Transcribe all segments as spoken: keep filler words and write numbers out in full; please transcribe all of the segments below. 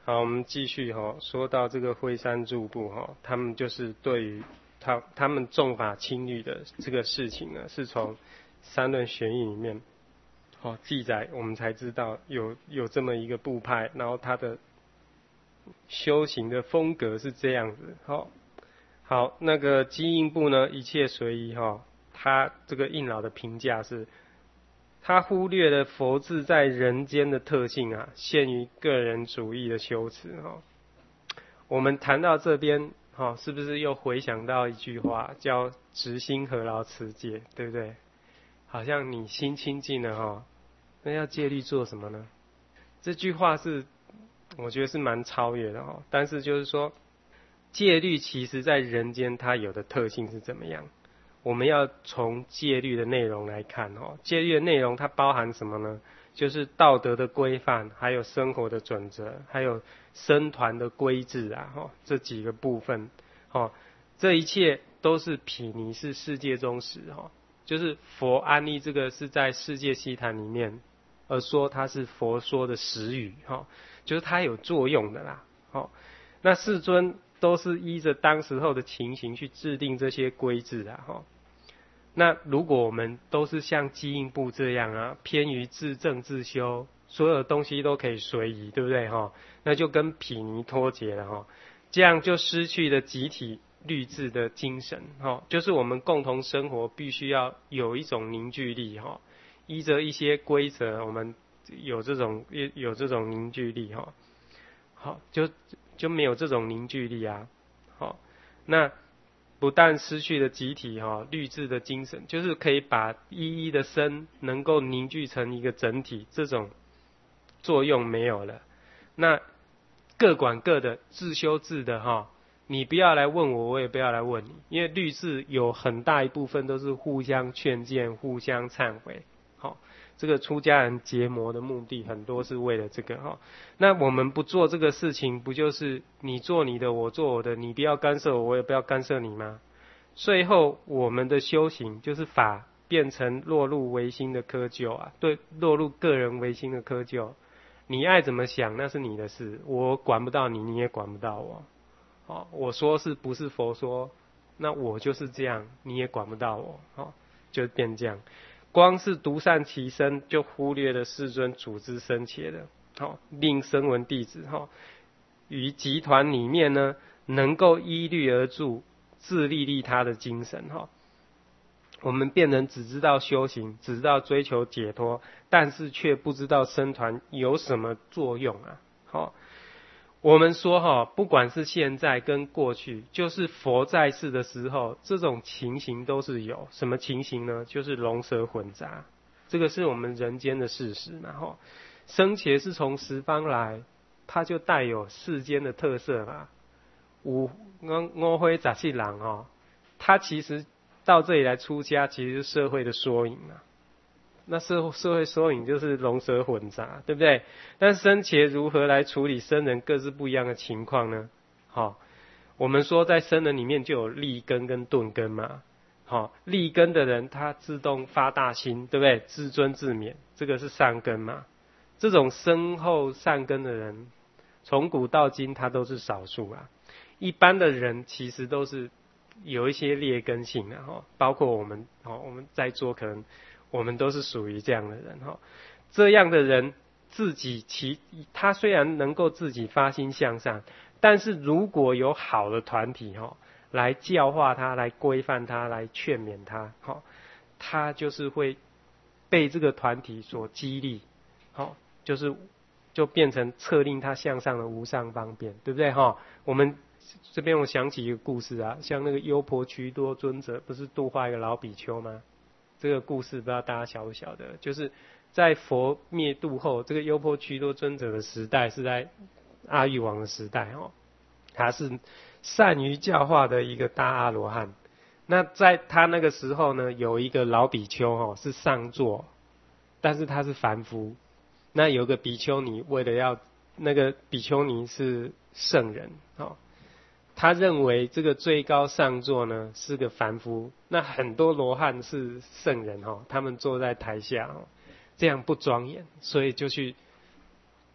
好，我们继续哈，说到这个辉山柱部哈，他们就是对于他他们重法轻律的这个事情呢，是从三论玄义里面哦记载，我们才知道有有这么一个部派，然后他的修行的风格是这样子。好，好，那个基印部呢，一切随意哈，他这个印老的评价是。他忽略了佛智在人间的特性啊，限于个人主义的修持哈。我们谈到这边哈，是不是又回想到一句话，叫“直心何劳持戒”，对不对？好像你心清净了哈，那要戒律做什么呢？这句话是我觉得是蛮超越的哈，但是就是说，戒律其实在人间它有的特性是怎么样？我们要从戒律的内容来看哦，戒律的内容它包含什么呢？就是道德的规范，还有生活的准则，还有僧团的规制啊，哈，这几个部分，哦，这一切都是毗尼是世界中实哈，就是佛安立这个是在世界悉檀里面，而说它是佛说的实语哈，就是它有作用的啦，哦，那世尊都是依着当时候的情形去制定这些规制啊，哈。那如果我们都是像基印部这样啊，偏于自证自修，所有东西都可以随意，对不对哈？那就跟毗尼脱节了哈，这样就失去了集体律制的精神哈，就是我们共同生活必须要有一种凝聚力哈，依着一些规则，我们有这种有这种凝聚力哈，好就就没有这种凝聚力啊，好那。不但失去了集体哈律制的精神，就是可以把一一的身能够凝聚成一个整体，这种作用没有了。那各管各的，自修自的哈，你不要来问我，我也不要来问你，因为律制有很大一部分都是互相劝谏、互相忏悔。好，这个出家人结魔的目的很多是为了这个哈。那我们不做这个事情，不就是你做你的，我做我的，你不要干涉我，我也不要干涉你吗？最后我们的修行就是法变成落入唯心的窠臼啊，对，落入个人唯心的窠臼。你爱怎么想那是你的事，我管不到你，你也管不到我。哦，我说是不是佛说，那我就是这样，你也管不到我。哦，就变这样。光是独善其身，就忽略了世尊组织僧伽的，好，令声闻弟子哈，于集团里面呢，能够依律而住，自利利他的精神哈。我们变成只知道修行，只知道追求解脱，但是却不知道僧团有什么作用啊。好，我们说哈，不管是现在跟过去，就是佛在世的时候，这种情形都是有。什么情形呢？就是龙蛇混杂，这个是我们人间的事实嘛。哈，僧伽是从十方来，它就带有世间的特色嘛。五五灰杂七郎哦，他其实到这里来出家，其实是社会的缩影啊。那社社会缩影就是龙蛇混杂，对不对？但僧伽如何来处理僧人各自不一样的情况呢？好、哦，我们说在僧人里面就有利根跟钝根嘛。好、哦，利根的人他自动发大心，对不对？自尊自勉，这个是善根嘛。这种深厚善根的人，从古到今他都是少数啊。一般的人其实都是有一些劣根性的哈，包括我们哦，我们在座可能我们都是属于这样的人哈。这样的人自己其他虽然能够自己发心向上，但是如果有好的团体哈来教化他、来规范他、来劝勉他，哈，他就是会被这个团体所激励，好，就是就变成策令他向上的无上方便，对不对哈？我们这边我想起一个故事啊，像那个优婆瞿多尊者不是度化一个老比丘吗？这个故事不知道大家晓不晓得？就是在佛灭度后，这个优婆瞿多尊者的时代是在阿育王的时代哦，他是善于教化的一个大阿罗汉。那在他那个时候呢，有一个老比丘哦是上座，但是他是凡夫。那有个比丘尼为了要那个比丘尼是圣人哦。他认为这个最高上座呢是个凡夫，那很多罗汉是圣人哈，他们坐在台下哈，这样不庄严，所以就去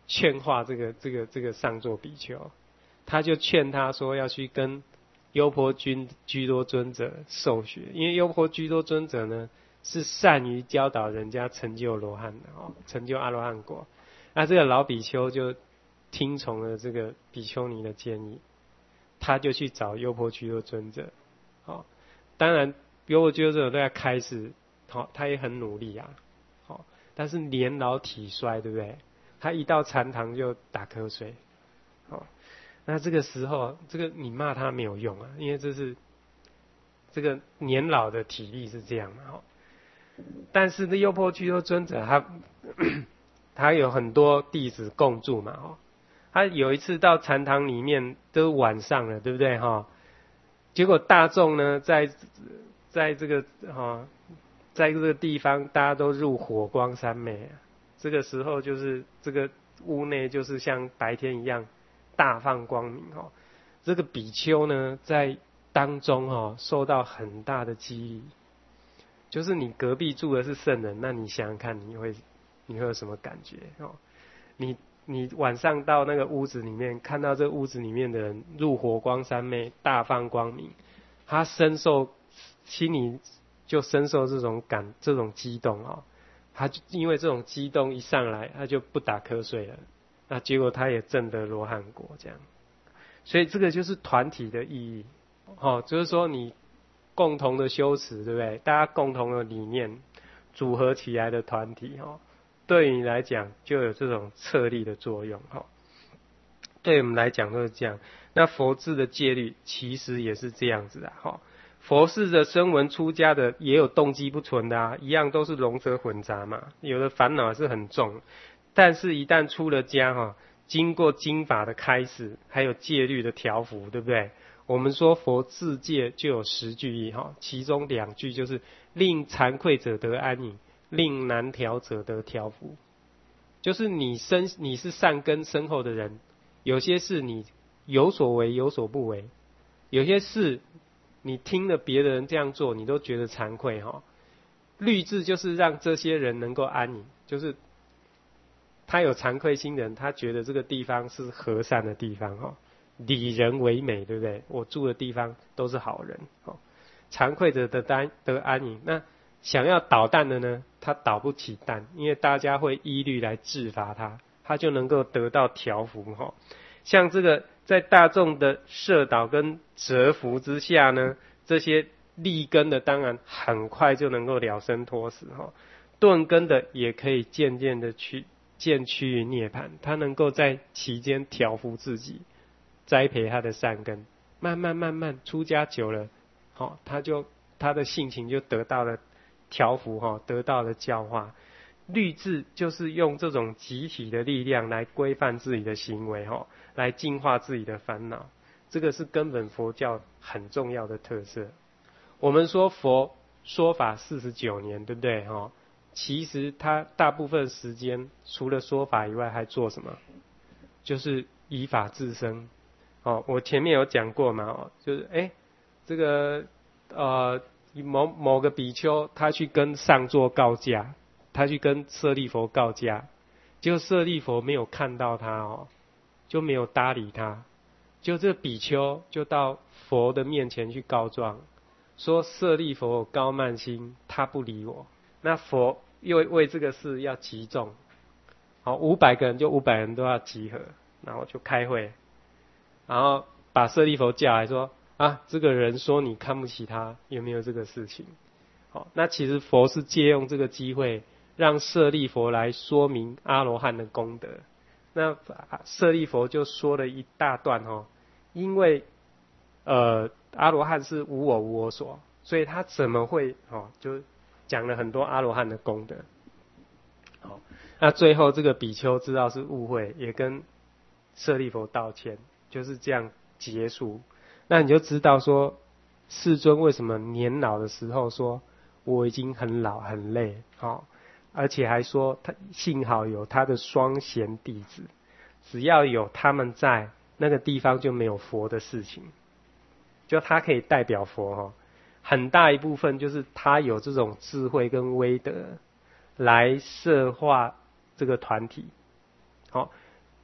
劝化这个这个这个上座比丘，他就劝他说要去跟优婆居居多尊者受学，因为优婆居多尊者呢是善于教导人家成就罗汉的哦，成就阿罗汉果。那这个老比丘就听从了这个比丘尼的建议，他就去找优婆居多尊者。哦，当然优婆居多尊者对他开始，好、哦，他也很努力啊，好、哦，但是年老体衰，对不对？他一到禅堂就打瞌睡，好、哦，那这个时候，这个你骂他没有用啊，因为这是这个年老的体力是这样嘛，哦。但是这优婆居多尊者他他有很多弟子共住嘛，哦，他有一次到禅堂里面都晚上了，对不对哈、哦？结果大众呢在在这个哈、哦，在这个地方大家都入火光三昧，这个时候就是这个屋内就是像白天一样大放光明哦。这个比丘呢在当中哦受到很大的激励。就是你隔壁住的是圣人，那你想想看，你会你会有什么感觉哦？你你晚上到那个屋子里面，看到这屋子里面的人入火光三昧，大放光明，他深受心里就深受这种感这种激动哦。他就因为这种激动一上来，他就不打瞌睡了，那结果他也证得罗汉果这样。所以这个就是团体的意义哦，就是说你共同的修持，对不对？大家共同的理念组合起来的团体，哈，对你来讲就有这种策力的作用，哈。对我们来讲都是这样。那佛制的戒律其实也是这样子的，哈。佛事的声闻出家的也有动机不纯的啊，一样都是龙蛇混杂嘛，有的烦恼是很重，但是一旦出了家，哈，经过经法的开示，还有戒律的调伏，对不对？我们说佛自戒就有十句义哈，其中两句就是令惭愧者得安隐，令难调者得调伏。就是你身你是善根深厚的人，有些事你有所为有所不为，有些事你听了别的人这样做，你都觉得惭愧哈。律制就是让这些人能够安隐，就是他有惭愧心的人，他觉得这个地方是和善的地方哈。理人为美，对不对？我住的地方都是好人，哦，惭愧者得安得安隐。那想要捣蛋的呢，他捣不起蛋，因为大家会依律来治罚他，他就能够得到调伏哈。像这个在大众的摄导跟折服之下呢，这些立根的当然很快就能够了生脱死哈，顿根的也可以渐渐的去渐趋于涅槃，他能够在其间调伏自己。栽培他的善根，慢慢慢慢出家久了，好、哦，他就他的性情就得到了调伏哈、哦，得到了教化。律制就是用这种集体的力量来规范自己的行为哈、哦，来净化自己的烦恼。这个是根本佛教很重要的特色。我们说佛说法四十九年，对不对哈、哦？其实他大部分时间除了说法以外，还做什么？就是以法治生。哦，我前面有讲过嘛，哦，就是哎，这个呃某某个比丘，他去跟上座告假，他去跟舍利佛告假，结果舍利佛没有看到他哦，就没有搭理他，就这比丘就到佛的面前去告状，说舍利佛高慢心，他不理我。那佛又为这个事要集众，好，五百个人就五百人都要集合，然后就开会。然后把舍利佛叫来说啊，这个人说你看不起他，有没有这个事情？好，那其实佛是借用这个机会，让舍利佛来说明阿罗汉的功德。那舍利佛就说了一大段哦，因为呃阿罗汉是无我无我所，所以他怎么会哦，就讲了很多阿罗汉的功德。好，那最后这个比丘知道是误会，也跟舍利佛道歉。就是这样结束，那你就知道说，世尊为什么年老的时候说我已经很老很累，哦，而且还说他幸好有他的双贤弟子，只要有他们在那个地方就没有佛的事情，就他可以代表佛哦，很大一部分就是他有这种智慧跟威德来摄化这个团体，好。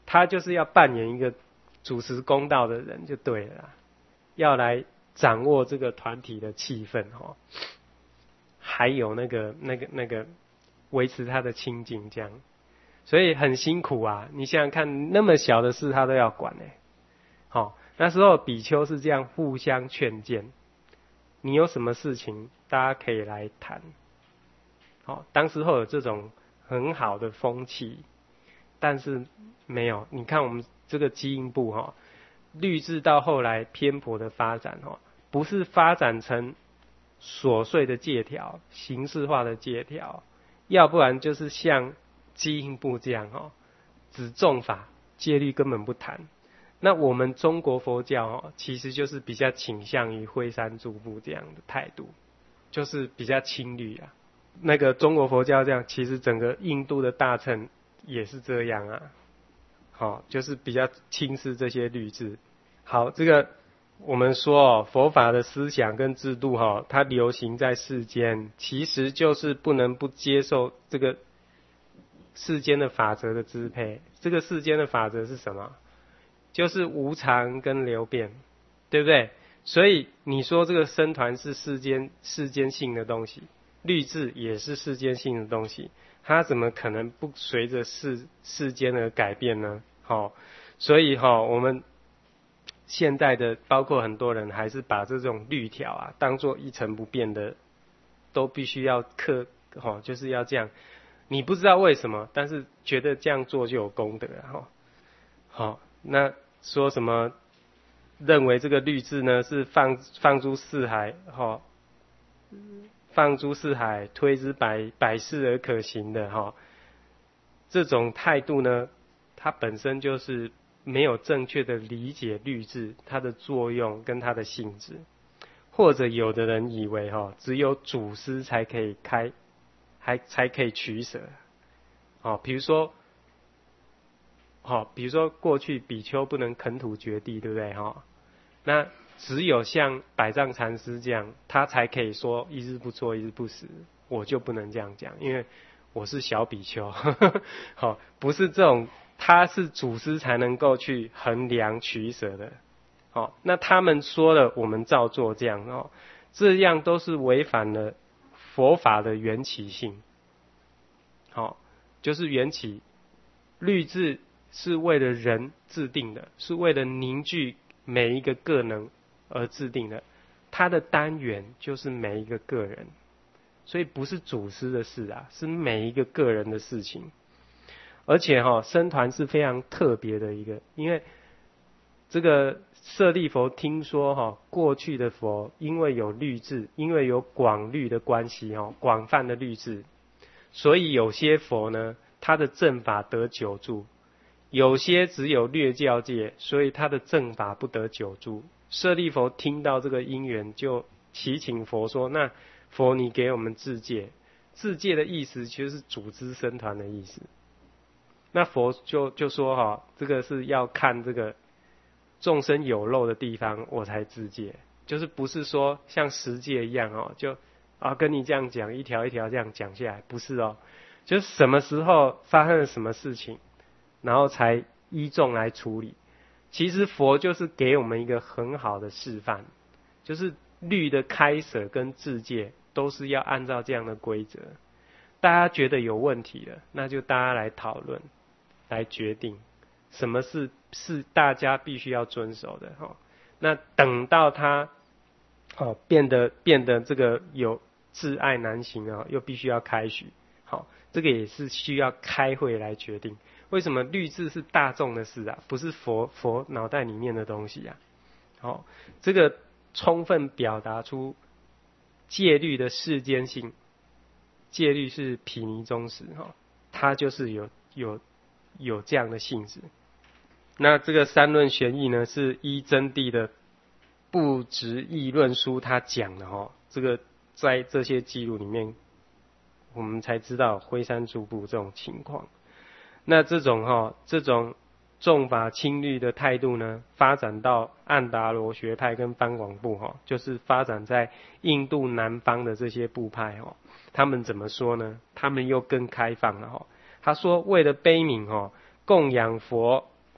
他就是要扮演一个主持公道的人就对了啦，要来掌握这个团体的气氛哈，还有那个那个那个维持他的清净这样，所以很辛苦啊！你想想看，那么小的事他都要管哎，好，那时候比丘是这样互相劝谏，你有什么事情大家可以来谈，好，当时候有这种很好的风气，但是没有，你看我们这个基因部哈。律制到后来偏颇的发展哦，不是发展成琐碎的戒条、形式化的戒条，要不然就是像基因部这样哦，只重法，戒律根本不谈。那我们中国佛教哦，其实就是比较倾向于蕙山住部这样的态度，就是比较轻律啊。那个中国佛教这样，其实整个印度的大乘也是这样啊。好，就是比较轻视这些律制。好，这个我们说哦，佛法的思想跟制度哈，它流行在世间，其实就是不能不接受这个世间的法则的支配。这个世间的法则是什么？就是无常跟流变，对不对？所以你说这个僧团是世间世间性的东西，律制也是世间性的东西。它怎么可能不随着世世间而改变呢？好、哦，所以哈、哦，我们现代的包括很多人还是把这种律条啊当作一成不变的，都必须要克，哈、哦，就是要这样。你不知道为什么，但是觉得这样做就有功德哈、哦。好，那说什么认为这个律制呢是放放诸四海，哈、哦。放诸四海，推之百百世而可行的哈，这种态度呢，它本身就是没有正确的理解律制它的作用跟它的性质，或者有的人以为哈，只有祖师才可以开，还才可以取舍，哦，比如说，好，比如说过去比丘不能垦土掘地，对不对哈？那只有像百丈禅师这样，他才可以说一日不作，一日不食。我就不能这样讲，因为我是小比丘，好，不是这种，他是祖师才能够去衡量取舍的。好，那他们说了，我们照做这样哦，这样都是违反了佛法的缘起性。好，就是缘起，律制是为了人制定的，是为了凝聚每一个个能而制定的，它的单元就是每一个个人，所以不是祖师的事啊，是每一个个人的事情。而且哈、哦，僧团是非常特别的一个，因为这个舍利佛听说哈、哦，过去的佛因为有律制，因为有广律的关系哈、哦，广泛的律制，所以有些佛呢，他的正法得久住。有些只有略教界，所以他的正法不得久住。舍利佛听到这个因缘，就祈请佛说：“那佛你给我们自戒。”自戒的意思其实是组织僧团的意思。那佛就就说：“哈、哦，这个是要看这个众生有漏的地方，我才自戒。就是不是说像十戒一样哦，就啊跟你这样讲一条一条这样讲下来，不是哦，就是什么时候发生了什么事情。”然后才依众来处理。其实佛就是给我们一个很好的示范，就是律的开舍跟自戒都是要按照这样的规则。大家觉得有问题了，那就大家来讨论，来决定什么是是大家必须要遵守的哈。那等到他哦变得变得这个有窒碍难行啊，又必须要开许。好，这个也是需要开会来决定。为什么律制是大众的事啊？不是佛佛脑袋里面的东西啊？好，这个充分表达出戒律的世间性。戒律是毗尼宗实哈，它就是有有有这样的性质。那这个三论玄义呢，是依真谛的不执议论书他讲的哈。这个在这些记录里面，我们才知道蕙山住部这种情况。那这种哈、哦，这种重法轻律的态度呢，发展到安达罗学派跟方广部哈、哦，就是发展在印度南方的这些部派哈、哦，他们怎么说呢？他们又更开放了哈、哦。他说，为了悲悯哈、哦，供养佛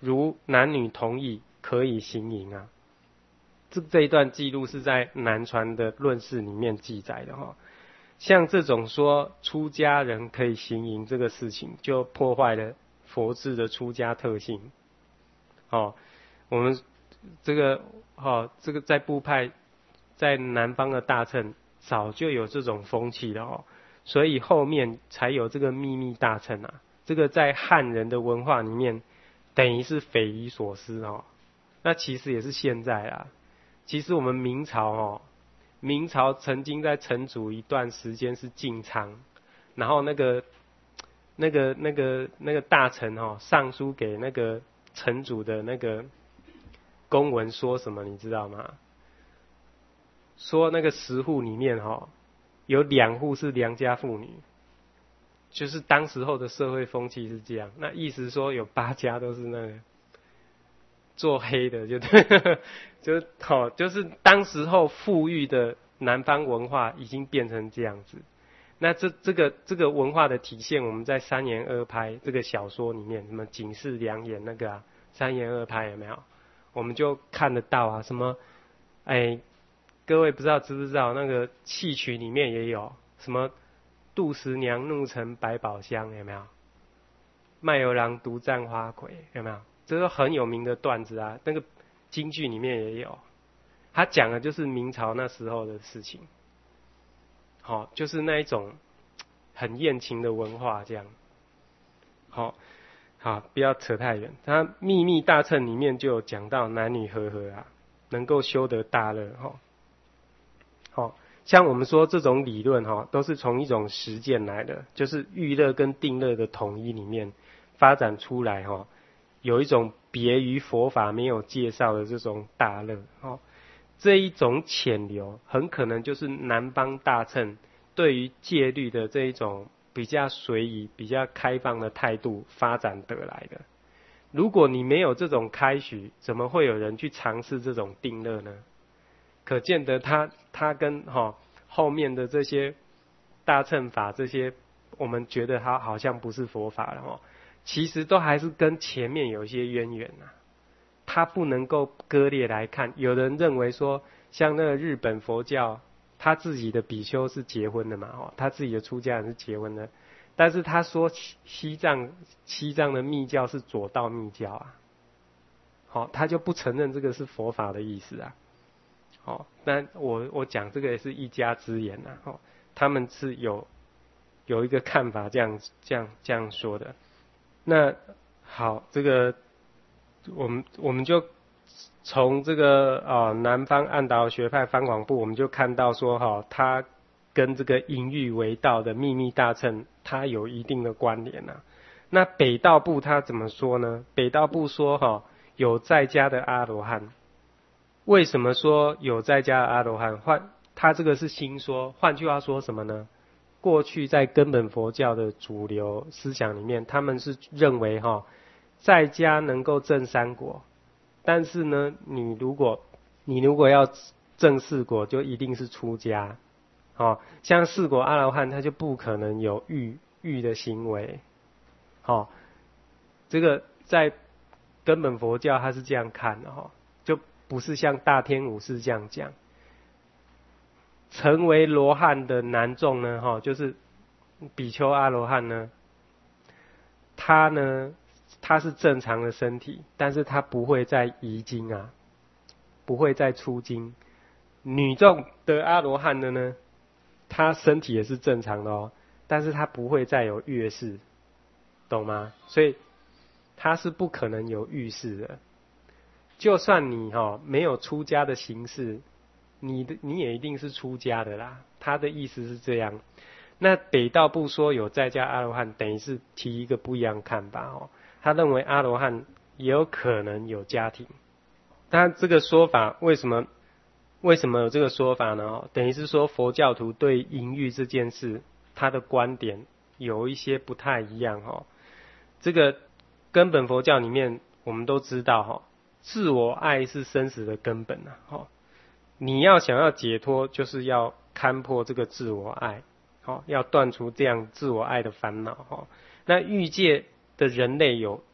如男女同意，可以行淫啊。这这一段记录是在南传的论释里面记载的哈。像这种说出家人可以行淫这个事情，就破坏了佛制的出家特性。哦，我们这个哦，这个在部派，在南方的大乘早就有这种风气了哦，所以后面才有这个秘密大乘啊。这个在汉人的文化里面，等于是匪夷所思哦。那其实也是现在啊，其实我们明朝哦，明朝曾经在城主一段时间是禁娼，然后那个那个那个那个大臣哦，上书给那个城主的那个公文说什么，你知道吗？说那个十户里面哦，有两户是良家妇女。就是当时候的社会风气是这样，那意思说有八家都是那个做黑的，就对，就是好、哦，就是当时候富裕的南方文化已经变成这样子。那这这个这个文化的体现，我们在三言二拍这个小说里面，什么警示良言那个啊，三言二拍有没有？我们就看得到啊，什么哎，各位不知道知不知道那个戏曲里面也有什么？杜十娘怒沉百宝箱，有没有？卖油郎独占花魁，有没有？这是很有名的段子啊。那个京剧里面也有，他讲的就是明朝那时候的事情。好、哦，就是那一种很艳情的文化，这样。好、哦，好，不要扯太远。他秘密大乘里面就有讲到男女和合啊，能够修得大乐。哈、哦，好、哦。像我们说这种理论哈，都是从一种实践来的，就是欲乐跟定乐的统一里面发展出来哈，有一种别于佛法没有介绍的这种大乐哈，这一种潜流很可能就是南方大乘对于戒律的这一种比较随意、比较开放的态度发展得来的。如果你没有这种开许，怎么会有人去尝试这种定乐呢？可见得他他跟哈、哦、后面的这些大乘法这些，我们觉得他好像不是佛法了哦，其实都还是跟前面有一些渊源啊。他不能够割裂来看。有人认为说，像那个日本佛教，他自己的比丘是结婚的嘛，哦，他自己的出家人是结婚的，但是他说西藏西藏的密教是左道密教啊，好、哦，他就不承认这个是佛法的意思啊。哦，那我我讲这个也是一家之言呐、啊，哦，他们是有有一个看法这样这样这样说的。那好，这个我们我们就从这个啊、呃、南方岸导学派方广部，我们就看到说哈、哦，它跟这个淫欲为道的秘密大乘，它有一定的关联啊。那北道部他怎么说呢？北道部说哈、哦，有在家的阿罗汉。为什么说有在家的阿罗汉？换他这个是新说，换句话说什么呢？过去在根本佛教的主流思想里面，他们是认为哈、哦，在家能够证三果，但是呢，你如果你如果要证四果，就一定是出家。哦，像四果阿罗汉，他就不可能有欲欲的行为。好、哦，这个在根本佛教他是这样看的哈、哦，就不是像大天武士这样讲。成为罗汉的男众呢，哈，就是比丘阿罗汉呢，他呢，他是正常的身体，但是他不会再遗精啊，不会再出精。女众的阿罗汉的呢，他身体也是正常的哦，但是他不会再有月事，懂吗？所以他是不可能有欲事的。就算你哈、哦、没有出家的形式，你的你也一定是出家的啦。他的意思是这样。那北道部说有在家阿罗汉，等于是提一个不一样的看法哦。他认为阿罗汉也有可能有家庭。但这个说法为什么为什么有这个说法呢？等于是说佛教徒对淫欲这件事，他的观点有一些不太一样哦。这个根本佛教里面，我们都知道哈、哦，自我爱是生死的根本啊。哈、哦，你要想要解脱，就是要勘破这个自我爱，好、哦，要断除这样自我爱的烦恼。哈、哦，那欲界的人类有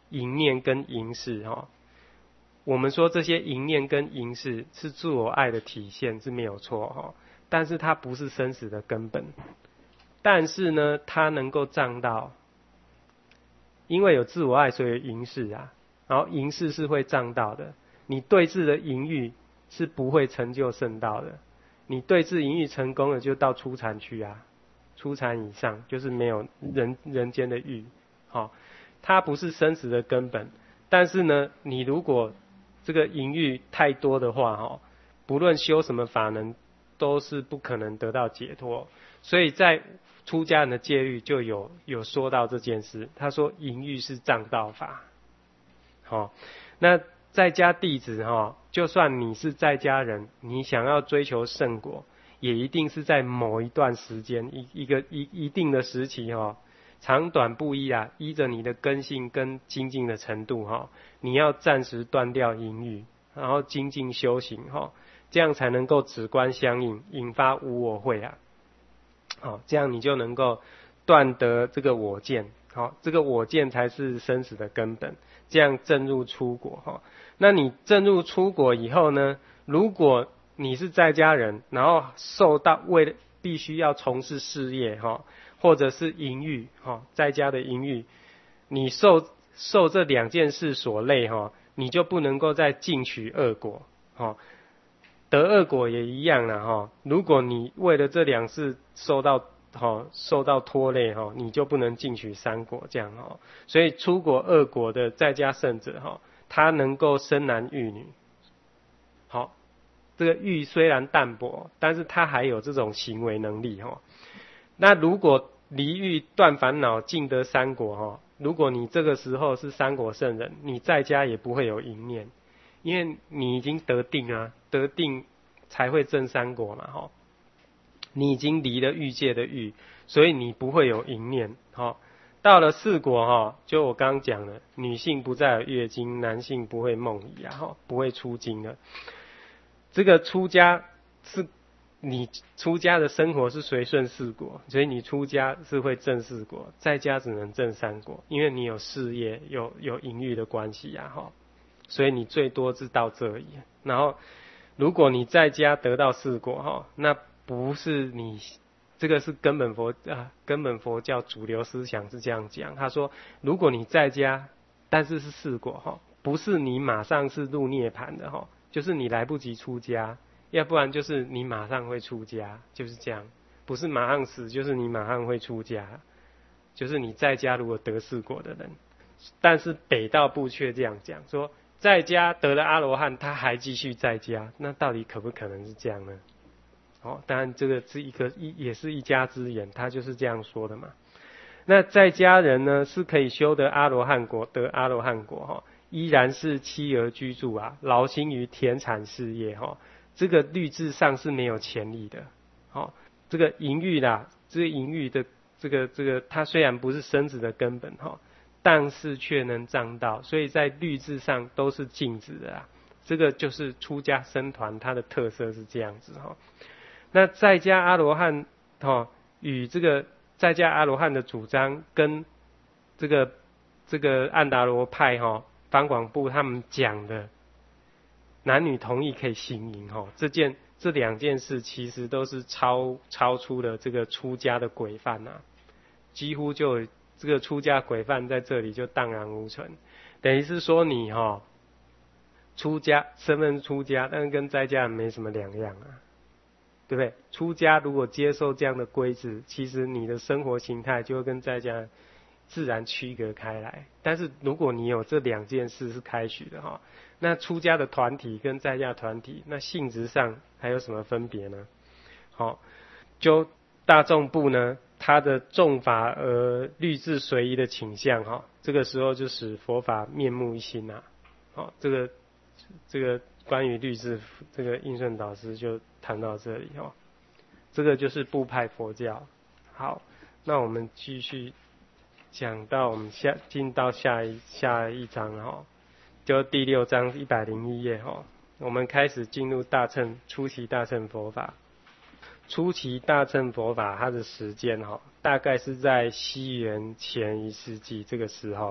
淫念跟淫事哈。我们说这些淫念跟淫事是自我爱的体现是没有错哈，但是它不是生死的根本。但是呢，它能够障道，因为有自我爱，所以有淫事啊。然后淫事是会障道的，你对治的淫欲是不会成就圣道的。你对治淫欲成功了，就到初禅去啊，初禅以上就是没有人人间的欲，好、哦，它不是生死的根本。但是呢，你如果这个淫欲太多的话，哈、哦，不论修什么法门，都是不可能得到解脱。所以在出家人的戒律就有有说到这件事，他说淫欲是障道法。好、哦，那在家弟子哈、哦，就算你是在家人，你想要追求圣果，也一定是在某一段时间，一一个一一定的时期哈、哦，长短不一啊，依着你的根性跟精进的程度哈、哦，你要暂时断掉淫欲，然后精进修行哈、哦，这样才能够止观相应，引发无我慧啊。好、哦，这样你就能够断得这个我见，好、哦，这个我见才是生死的根本。这样证入出果哈，那你证入出果以后呢？如果你是在家人，然后受到为了必须要从事事业哈，或者是淫欲哈，在家的淫欲，你受受这两件事所累哈，你就不能够再进取恶果哈。得恶果也一样了哈。如果你为了这两事受到好，受到拖累哈，你就不能进取三果这样哈。所以出果恶果的在家圣者哈，他能够生男育女。好，这个欲虽然淡薄，但是他还有这种行为能力哈。那如果离欲断烦恼尽得三果哈，如果你这个时候是三果圣人，你在家也不会有淫念，因为你已经得定啊，得定才会证三果嘛哈。你已经离了欲界的欲，所以你不会有淫念。好、哦，到了四果哈、哦，就我刚刚讲了，女性不再有月经，男性不会梦遗啊，哈，不会出经了。这个出家是你出家的生活是随顺四果，所以你出家是会证四果，在家只能证三果，因为你有事业，有有淫欲的关系呀，哈，所以你最多是到这里。然后，如果你在家得到四果哈，那不是你，这个是根本佛啊，根本佛教主流思想是这样讲。他说，如果你在家，但是是四果哈，不是你马上是入涅槃的哈，就是你来不及出家，要不然就是你马上会出家，就是这样，不是马上死，就是你马上会出家，就是你在家如果得四果的人。但是北道部却这样讲，说在家得了阿罗汉，他还继续在家，那到底可不可能是这样呢？哦，当然这个是一个一也是一家之言，他就是这样说的嘛。那在家人呢是可以修得阿罗汉果，得阿罗汉果哈、哦，依然是妻儿居住啊，劳心于田产事业哈、哦，这个律制上是没有潜力的。好、哦，这个淫欲啦，这个淫欲的这个这个，它虽然不是生子的根本哈、哦，但是却能障道，所以在律制上都是禁止的啦。这个就是出家僧团它的特色是这样子哈、哦。那在家阿罗汉哈，与这个在家阿罗汉的主张跟这个这个安达罗派哈方广部他们讲的男女同意可以行淫哈，这件这两件事其实都是超超出了这个出家的规范啊，几乎就这个出家规范在这里就荡然无存，等于是说你哈出家身份出家，但是跟在家人没什么两样啊。对不对？出家如果接受这样的规制，其实你的生活形态就会跟在家自然区隔开来。但是如果你有这两件事是开许的哈，那出家的团体跟在家团体，那性质上还有什么分别呢？好，就大众部呢，它的重法而律制随意的倾向哈，这个时候就使佛法面目一新啊。好，这个这个关于律制，这个应顺导师就谈到这里哦，这个就是部派佛教。好，那我们继续讲到我们下进到下一下一章哈，就第六章一百零一页哈，我们开始进入大乘初期大乘佛法。初期大乘佛法它的时间哈，大概是在西元前一世纪这个时候，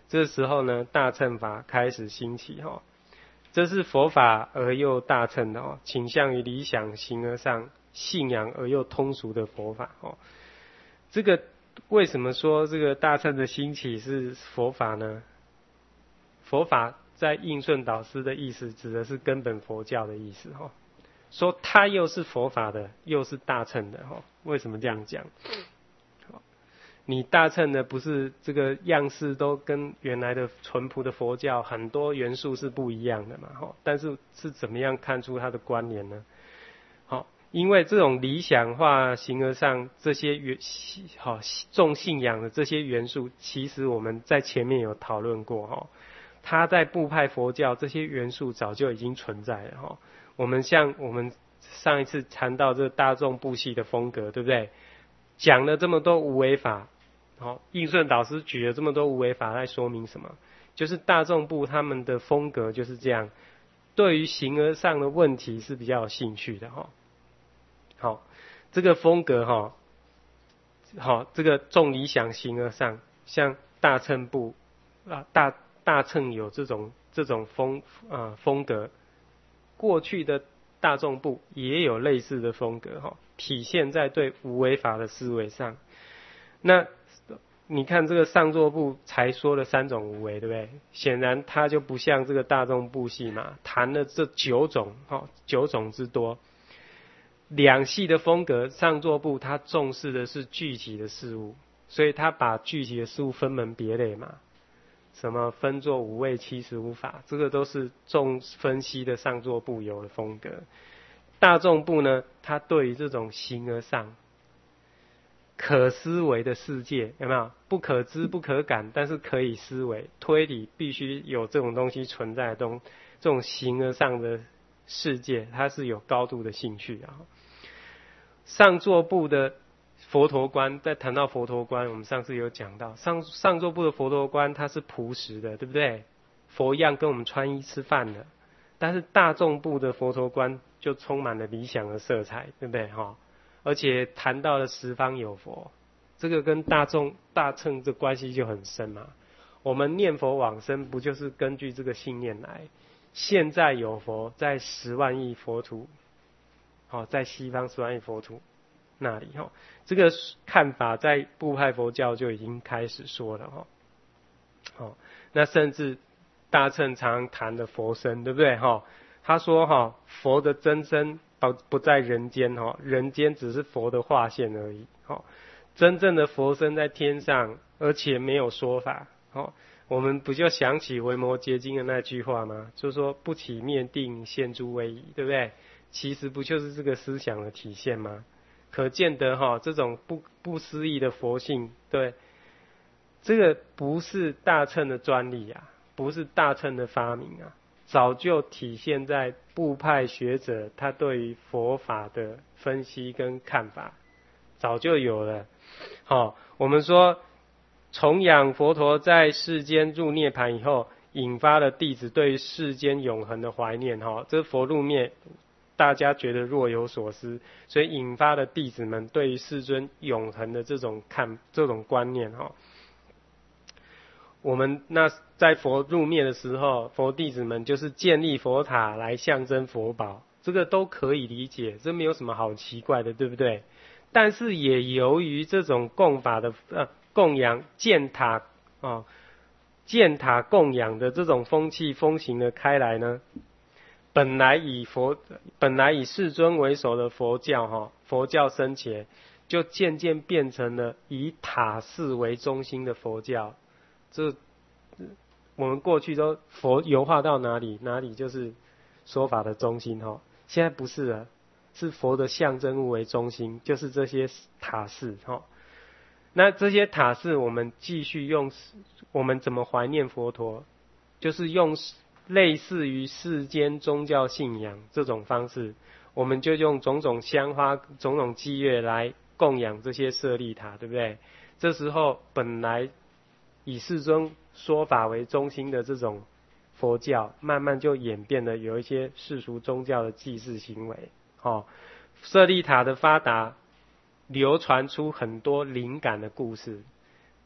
这时候呢，大乘法开始兴起哈。这是佛法而又大乘的哦，倾向于理想形而上，信仰而又通俗的佛法哦。这个为什么说这个大乘的兴起是佛法呢？佛法在应顺导师的意思，指的是根本佛教的意思哦。说它又是佛法的，又是大乘的哦。为什么这样讲？你大乘的不是这个样式都跟原来的淳朴的佛教很多元素是不一样的嘛？哈，但是是怎么样看出它的关联呢？好，因为这种理想化形而上这些元好重信仰的这些元素，其实我们在前面有讨论过哈。它在部派佛教这些元素早就已经存在了哈。我们像我们上一次谈到这大众部系的风格，对不对？讲了这么多无为法。好，应顺导师举了这么多无为法来说明什么？就是大众部他们的风格就是这样，对于形而上的问题是比较有兴趣的哈。好，这个风格哈，好，这个重理想形而上，像大乘部啊，大大乘有这种这种风啊风格，过去的大众部也有类似的风格哈，体现在对无为法的思维上。那你看这个上座部才说了三种无为，对不对？显然它就不像这个大众部系嘛，谈了这九种，哦，九种之多。两系的风格，上座部它重视的是具体的事物，所以它把具体的事物分门别类嘛，什么分作五位七十五法，这个都是重分析的上座部有的风格。大众部呢，它对于这种形而上可思维的世界有没有？不可知不可感，但是可以思维推理，必须有这种东西存在的东，这种形而上的世界，它是有高度的兴趣啊。上座部的佛陀观，在谈到佛陀观，我们上次有讲到，上上座部的佛陀观，它是朴实的，对不对？佛样跟我们穿衣吃饭的，但是大众部的佛陀观就充满了理想的色彩，对不对？哈。而且谈到了十方有佛，这个跟大众大乘这关系就很深嘛。我们念佛往生不就是根据这个信念来？现在有佛在十万亿佛土，好，在西方十万亿佛土那里哈，这个看法在部派佛教就已经开始说了哈。好，那甚至大乘常谈的佛身，对不对哈？他说哈，佛的真身不在人间哈，人间只是佛的化现而已。哈，真正的佛身在天上，而且没有说法。哈，我们不就想起维摩诘经的那句话吗？就是说不起灭定现诸威仪，对不对？其实不就是这个思想的体现吗？可见得哈，这种不不思议的佛性，对，这个不是大乘的专利啊，不是大乘的发明啊。早就体现在部派学者他对于佛法的分析跟看法，早就有了。好、哦，我们说重养佛陀在世间入涅盘以后，引发了弟子对于世间永恒的怀念。哈、哦，这佛入灭，大家觉得若有所思，所以引发了弟子们对于世尊永恒的这种看这种观念。哈、哦。我们那在佛入灭的时候，佛弟子们就是建立佛塔来象征佛宝，这个都可以理解，这没有什么好奇怪的，对不对？但是也由于这种供法的呃供养建塔啊、哦、建塔供养的这种风气风行的开来呢，本来以佛本来以世尊为首的佛教哈、哦、佛教僧伽，就渐渐变成了以塔寺为中心的佛教。这我们过去都佛游化到哪里，哪里就是说法的中心哈。现在不是了，是佛的象征物为中心，就是这些塔寺哈。那这些塔寺，我们继续用我们怎么怀念佛陀，就是用类似于世间宗教信仰这种方式，我们就用种种香花、种种祭乐来供养这些舍利塔，对不对？这时候本来以世尊说法为中心的这种佛教，慢慢就演变了有一些世俗宗教的祭祀行为。哦，舍利塔的发达，流传出很多灵感的故事。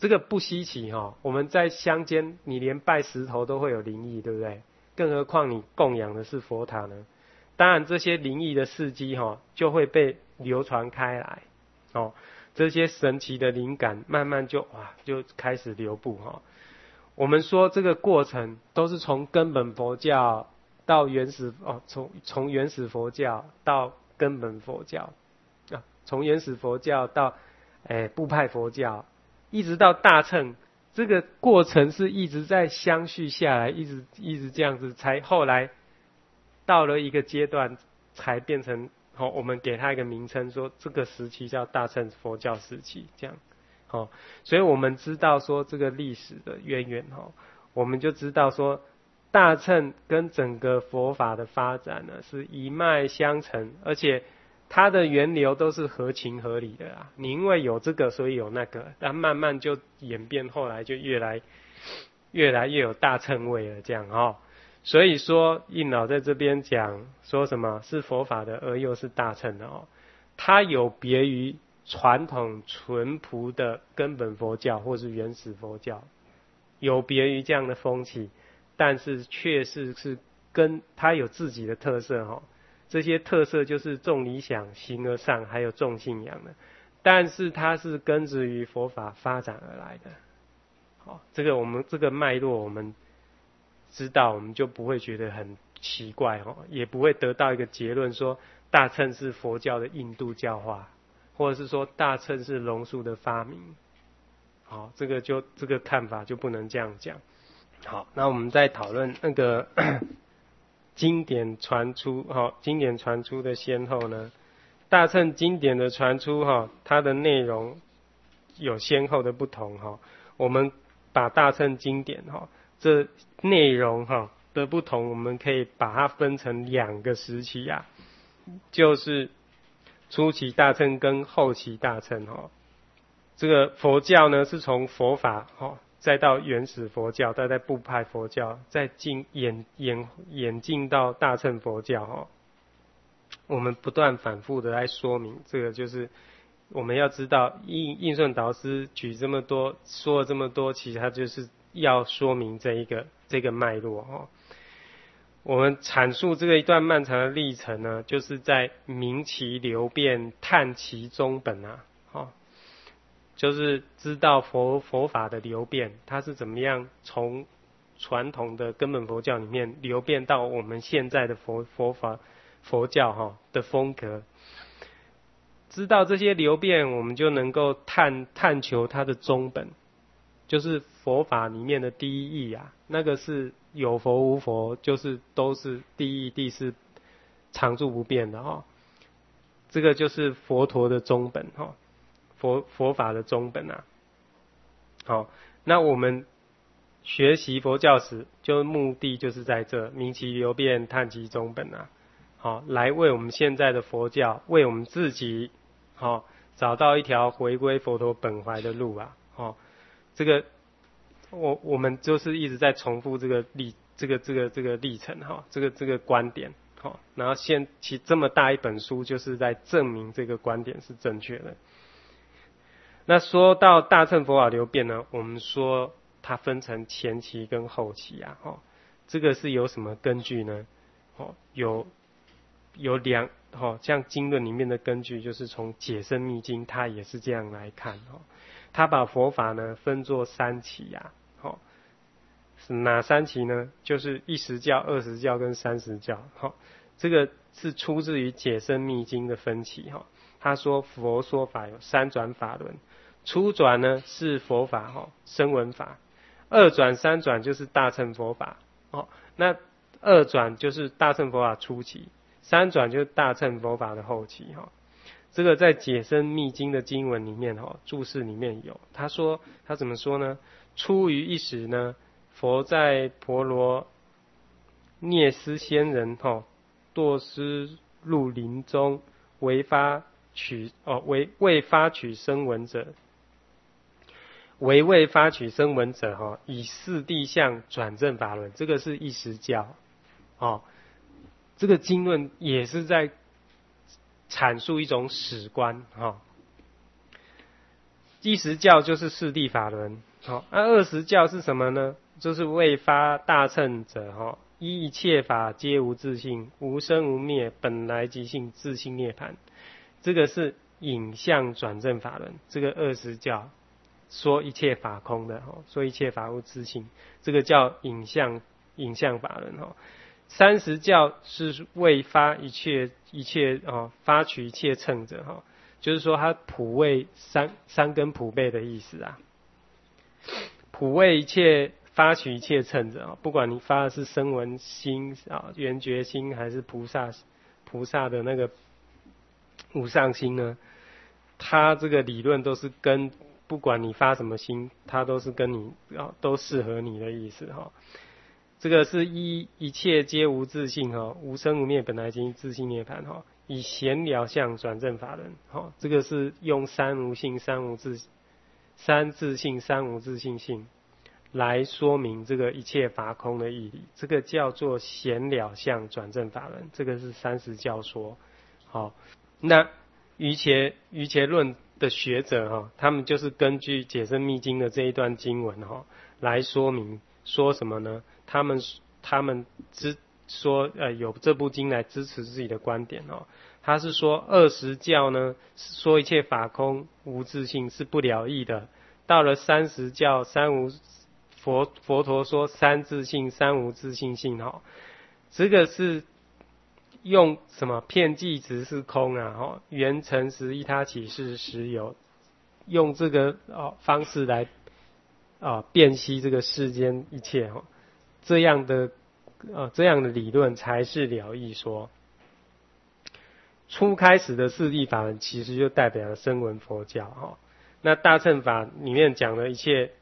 这个不稀奇哈。我们在乡间，你连拜石头都会有灵异，对不对？更何况你供养的是佛塔呢？当然，这些灵异的事迹哈，就会被流传开来，哦，这些神奇的灵感慢慢就哇就开始流布哈。我们说这个过程都是从根本佛教到原始哦，从从原始佛教到根本佛教啊，从原始佛教到诶部派佛教，一直到大乘，这个过程是一直在相续下来，一直一直这样子，才后来到了一个阶段，才变成好、哦，我们给它一个名称，说这个时期叫大乘佛教时期，这样。好、哦，所以我们知道说这个历史的渊源哈、哦，我们就知道说大乘跟整个佛法的发展呢是一脉相承，而且它的源流都是合情合理的啊。你因为有这个，所以有那个，但慢慢就演变，后来就越来越来越有大乘味了，这样哦。所以说印老在这边讲说什么是佛法的，而又是大乘的哦，它有别于传统淳朴的根本佛教或是原始佛教，有别于这样的风气，但是确实是跟它有自己的特色哈、哦。这些特色就是重理想、形而上，还有重信仰的，但是它是根植于佛法发展而来的。好，这个我们这个脉络我们知道，我们就不会觉得很奇怪哦，也不会得到一个结论说大乘是佛教的印度教化，或者是说大乘是龙树的发明。好，这个就这个看法就不能这样讲。好，那我们再讨论那个经典传出，哈，经典传出的先后呢？大乘经典的传出，哈，它的内容有先后的不同，哈。我们把大乘经典，哈，这内容，哈的不同，我们可以把它分成两个时期啊，就是初期大乘跟后期大乘，哈。这个佛教呢，是从佛法，哈。再到原始佛教，再在部派佛教，再进演演演进到大乘佛教哈。我们不断反复的来说明，这个就是我们要知道印印顺导师举这么多说了这么多，其实他就是要说明这一个这个脉络哈。我们阐述这个一段漫长的历程呢，就是在明其流变，探其宗本啊，哈。就是知道佛佛法的流变，它是怎么样从传统的根本佛教里面流变到我们现在的佛佛法佛教哈的风格。知道这些流变，我们就能够探探求它的宗本，就是佛法里面的第一义啊。那个是有佛无佛，就是都是第一义谛是常住不变的哈。这个就是佛陀的宗本哈。佛佛法的宗本啊，好，那我们学习佛教史，就目的就是在这明其流变，探其宗本啊，好，来为我们现在的佛教，为我们自己，好，找到一条回归佛陀本怀的路啊，好，这个我我们就是一直在重复这个历这个这个这个历程哈，这个这个观点，好，然后现其这么大一本书，就是在证明这个观点是正确的。那说到大乘佛法流变呢，我们说它分成前期跟后期啊，哦，这个是有什么根据呢？哦，有有两，哦，像经论里面的根据，就是从解深密经，它也是这样来看哦，它把佛法呢分作三期啊，哦，是哪三期呢？就是一时教、二十教跟三十教，哦，这个是出自于解深密经的分期哈。他说佛说法有三转法轮，初转呢是佛法哈，声闻法；二转、三转就是大乘佛法哦。那二转就是大乘佛法初期，三转就是大乘佛法的后期哈。这个在解深密经的经文里面哈，注释里面有。他说他怎么说呢？初于一时呢，佛在婆罗涅斯仙人哈，堕失入林中，为发取哦，为未发取声闻者，为未发取声闻者哈，以四谛相转正法轮，这个是一时教哦。这个经论也是在阐述一种史观哈。 一时教就是四谛法轮，好，那二时教是什么呢？就是未发大乘者，哈，依一切法皆无自性，无生无灭，本来即性，自性涅槃。这个是影像转正法轮，这个二时教说一切法空的，说一切法无自性，这个叫影像影像法轮。三时教是未发一切一切哦，发取一切乘者，哈，就是说它普为三三根普被的意思啊，普为一切发取一切乘者，不管你发的是声闻心啊、缘觉心，还是菩萨菩萨的那个无上心呢，它这个理论都是跟不管你发什么心，它都是跟你啊都适合你的意思哈。这个是依一切皆无自性哈，无生无灭，本来即自性涅槃哈。以闲了相转正法轮哈，这个是用三无性、三无自、三自性、三无自性性来说明这个一切法空的义理，这个叫做闲了相转正法轮，这个是三时教说。好，那瑜伽瑜伽论的学者哈，他们就是根据解深密经的这一段经文哈来说明，说什么呢？他们他们支说呃有这部经来支持自己的观点哦。他是说二时教呢说一切法空无自性是不了义的，到了三时教三无佛佛陀说三自性三无自性性哈，这个是用什么遍计执是空啊哈，缘成实依他起是实有，用这个哦方式来啊辨析这个世间一切哈。这样的呃这样的理论才是了义说。初开始的四谛法门其实就代表了声闻佛教哈。那大乘法里面讲的一切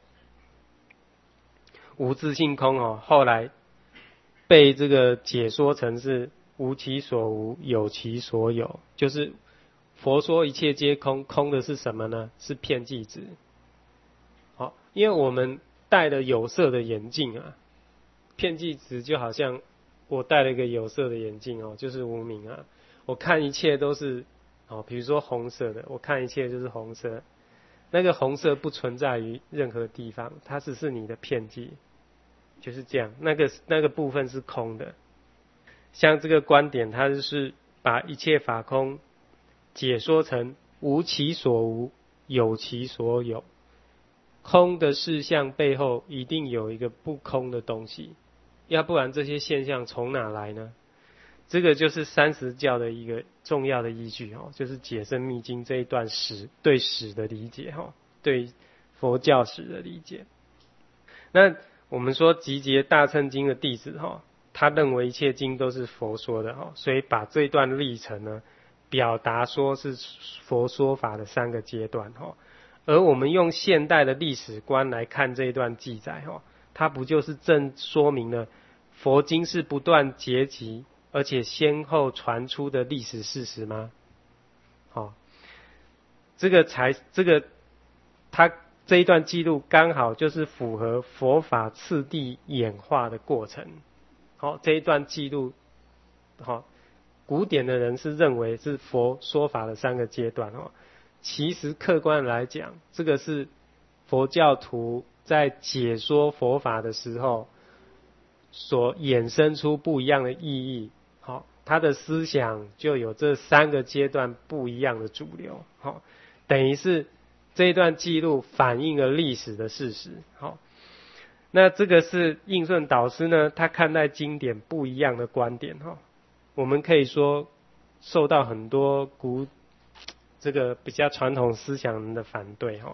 无自性空哦，后来被这个解说成是无其所无，有其所有，就是佛说一切皆空，空的是什么呢？是遍计执。好，因为我们戴了有色的眼镜啊。遍计执就好像我戴了一个有色的眼镜哦，就是无明啊。我看一切都是哦，比如说红色的，我看一切就是红色。那个红色不存在于任何地方，它只是你的遍计，就是这样。那个那个部分是空的。像这个观点，它就是把一切法空解说成无其所无，有其所有。空的事项背后一定有一个不空的东西。要不然这些现象从哪来呢？这个就是三时教的一个重要的依据哦，就是解深密经这一段史对史的理解哈，对佛教史的理解。那我们说集结大乘经的弟子哈，他认为一切经都是佛说的哈，所以把这段历程呢，表达说是佛说法的三个阶段哈。而我们用现代的历史观来看这一段记载哈，它不就是正说明了佛经是不断结集而且先后传出的历史事实吗？好，这个才这个它这一段记录刚好就是符合佛法次第演化的过程。好，这一段记录，好，古典的人是认为是佛说法的三个阶段哦。其实客观来讲，这个是佛教徒在解说佛法的时候所衍生出不一样的意义，好，他的思想就有这三个阶段不一样的主流，好，等于是这一段记录反映了历史的事实，好，那这个是应顺导师呢，他看待经典不一样的观点，哈，我们可以说受到很多古这个比较传统思想人的反对哈。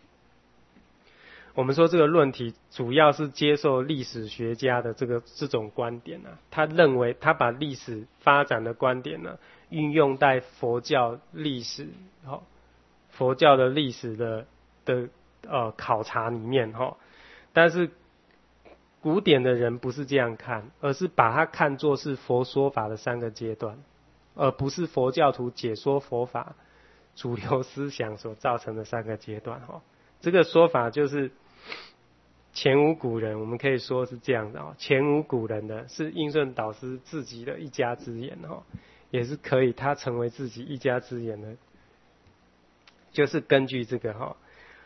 我们说这个论题主要是接受历史学家的这个这种观点啊，他认为他把历史发展的观点呢运用在佛教历史哈，佛教的历史的的呃考察里面哈，但是古典的人不是这样看，而是把它看作是佛说法的三个阶段，而不是佛教徒解说佛法主流思想所造成的三个阶段哈。这个说法就是前无古人，我们可以说是这样的哦，前无古人的是应顺导师自己的一家之言哈，也是可以他成为自己一家之言的，就是根据这个哈。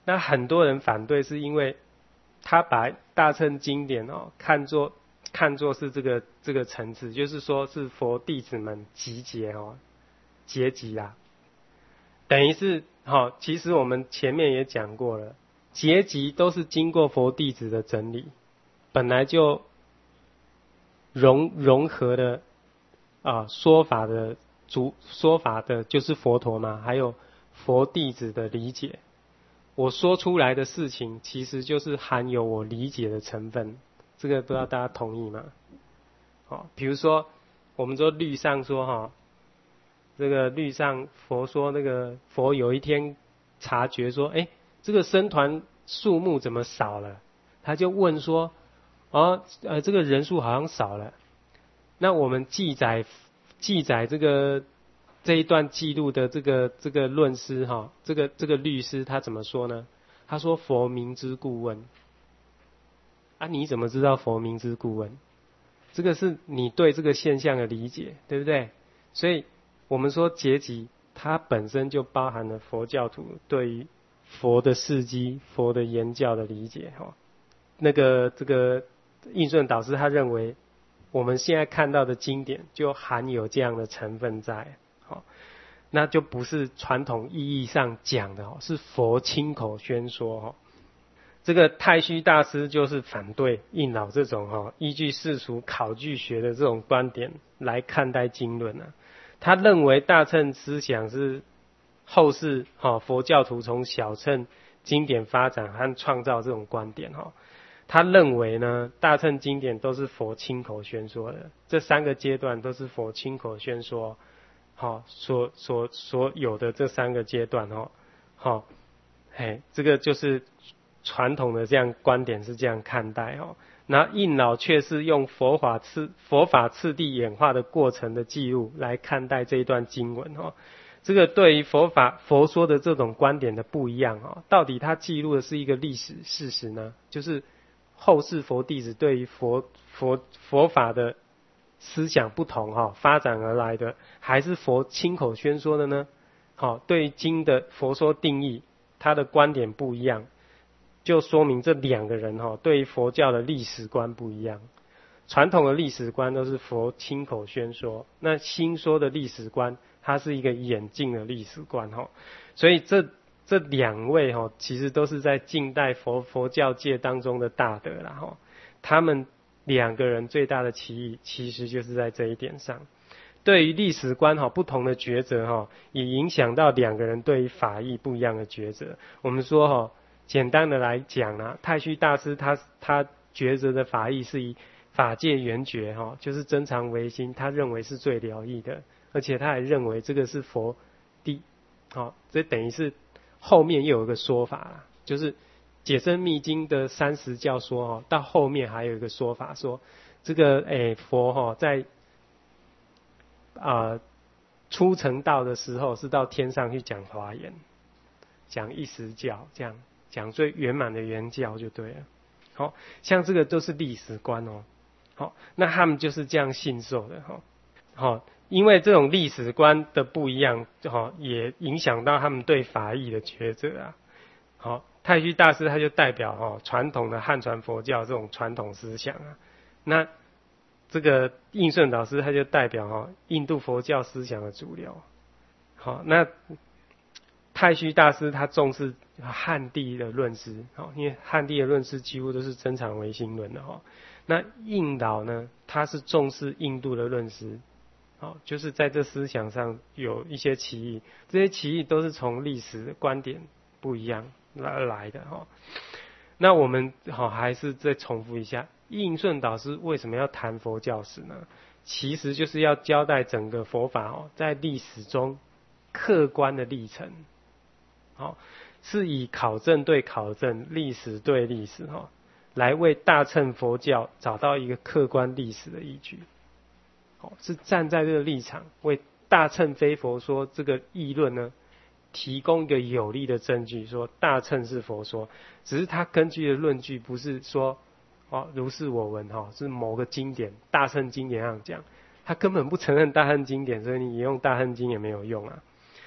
那很多人反对是因为他把大乘经典哦看作看作是这个这个层次，就是说是佛弟子们集结哦结集啦，等于是哈、哦，其实我们前面也讲过了，结集都是经过佛弟子的整理，本来就融融合的啊说法的主说法的就是佛陀嘛，还有佛弟子的理解。我说出来的事情其实就是含有我理解的成分，这个不知道大家同意吗？哦，比如说我们说律上说哈，这个律上佛说那个佛有一天察觉说，哎，这个僧团数目怎么少了？他就问说，哦，呃，这个人数好像少了。那我们记载记载这个。这一段记录的这个这个论师哈，这个这个律师他怎么说呢？他说佛明知故问。啊，你怎么知道佛明知故问？这个是你对这个现象的理解，对不对？所以我们说结集，它本身就包含了佛教徒对于佛的事迹、佛的言教的理解哈。那个这个印顺导师他认为，我们现在看到的经典就含有这样的成分在。好，那就不是传统意义上讲的哦，是佛亲口宣说哦。这个太虚大师就是反对应老这种哈、哦，依据世俗考据学的这种观点来看待经论啊。他认为大乘思想是后世哈、哦、佛教徒从小乘经典发展和创造这种观点哈、哦。他认为呢，大乘经典都是佛亲口宣说的，这三个阶段都是佛亲口宣说。好、哦，所所所有的这三个阶段哦，好、哦，嘿，这个就是传统的这样观点是这样看待哦。那印老却是用佛法次佛法次第演化的过程的记录来看待这一段经文哦。这个对于佛法佛说的这种观点的不一样哦，到底它记录的是一个历史事实呢？就是后世佛弟子对于佛佛佛法的思想不同哈、哦，发展而来的，还是佛亲口宣说的呢？好、哦，对于经的佛说定义，他的观点不一样，就说明这两个人哈、哦，对于佛教的历史观不一样。传统的历史观都是佛亲口宣说，那新说的历史观，它是一个演进的历史观哈、哦。所以这这两位哈、哦，其实都是在近代佛佛教界当中的大德啦哈、哦，他们。两个人最大的歧义，其实就是在这一点上。对于历史观哈不同的抉择哈，也影响到两个人对于法义不一样的抉择。我们说哈，简单的来讲啊，太虚大师他他抉择的法义是以法界圆觉哈，就是真常唯心，他认为是最了义的，而且他还认为这个是佛第，好，这等于是后面又有一个说法啦，就是。解深密经的三十教说哦，到后面还有一个说法说，这个诶佛哈、哦、在啊、呃、初成道的时候是到天上去讲华严，讲一时教，这样讲最圆满的圆教就对了。好、哦，像这个都是历史观哦。好、哦，那他们就是这样信受的哈。好、哦，因为这种历史观的不一样，哈、哦，也影响到他们对法义的抉择啊。好、哦。太虚大师他就代表哦传统的汉传佛教这种传统思想啊，那这个印顺导师他就代表哦印度佛教思想的主流。好，那太虚大师他重视汉地的论师，哦，因为汉地的论师几乎都是真常唯心论的哦。那印导呢，他是重视印度的论师，哦，就是在这思想上有一些歧义，这些歧义都是从历史的观点不一样。来来的哈，那我们好还是再重复一下，印顺导师为什么要谈佛教史呢？其实就是要交代整个佛法哦，在历史中客观的历程，好，是以考证对考证，历史对历史哈，来为大乘佛教找到一个客观历史的依据，好，是站在这个立场为大乘非佛说这个议论呢。提供一个有力的证据，说大乘是佛说，只是他根据的论据不是说哦如是我闻哈、哦，是某个经典大乘经典上讲，他根本不承认大乘经典，所以你用大乘经也没有用啊。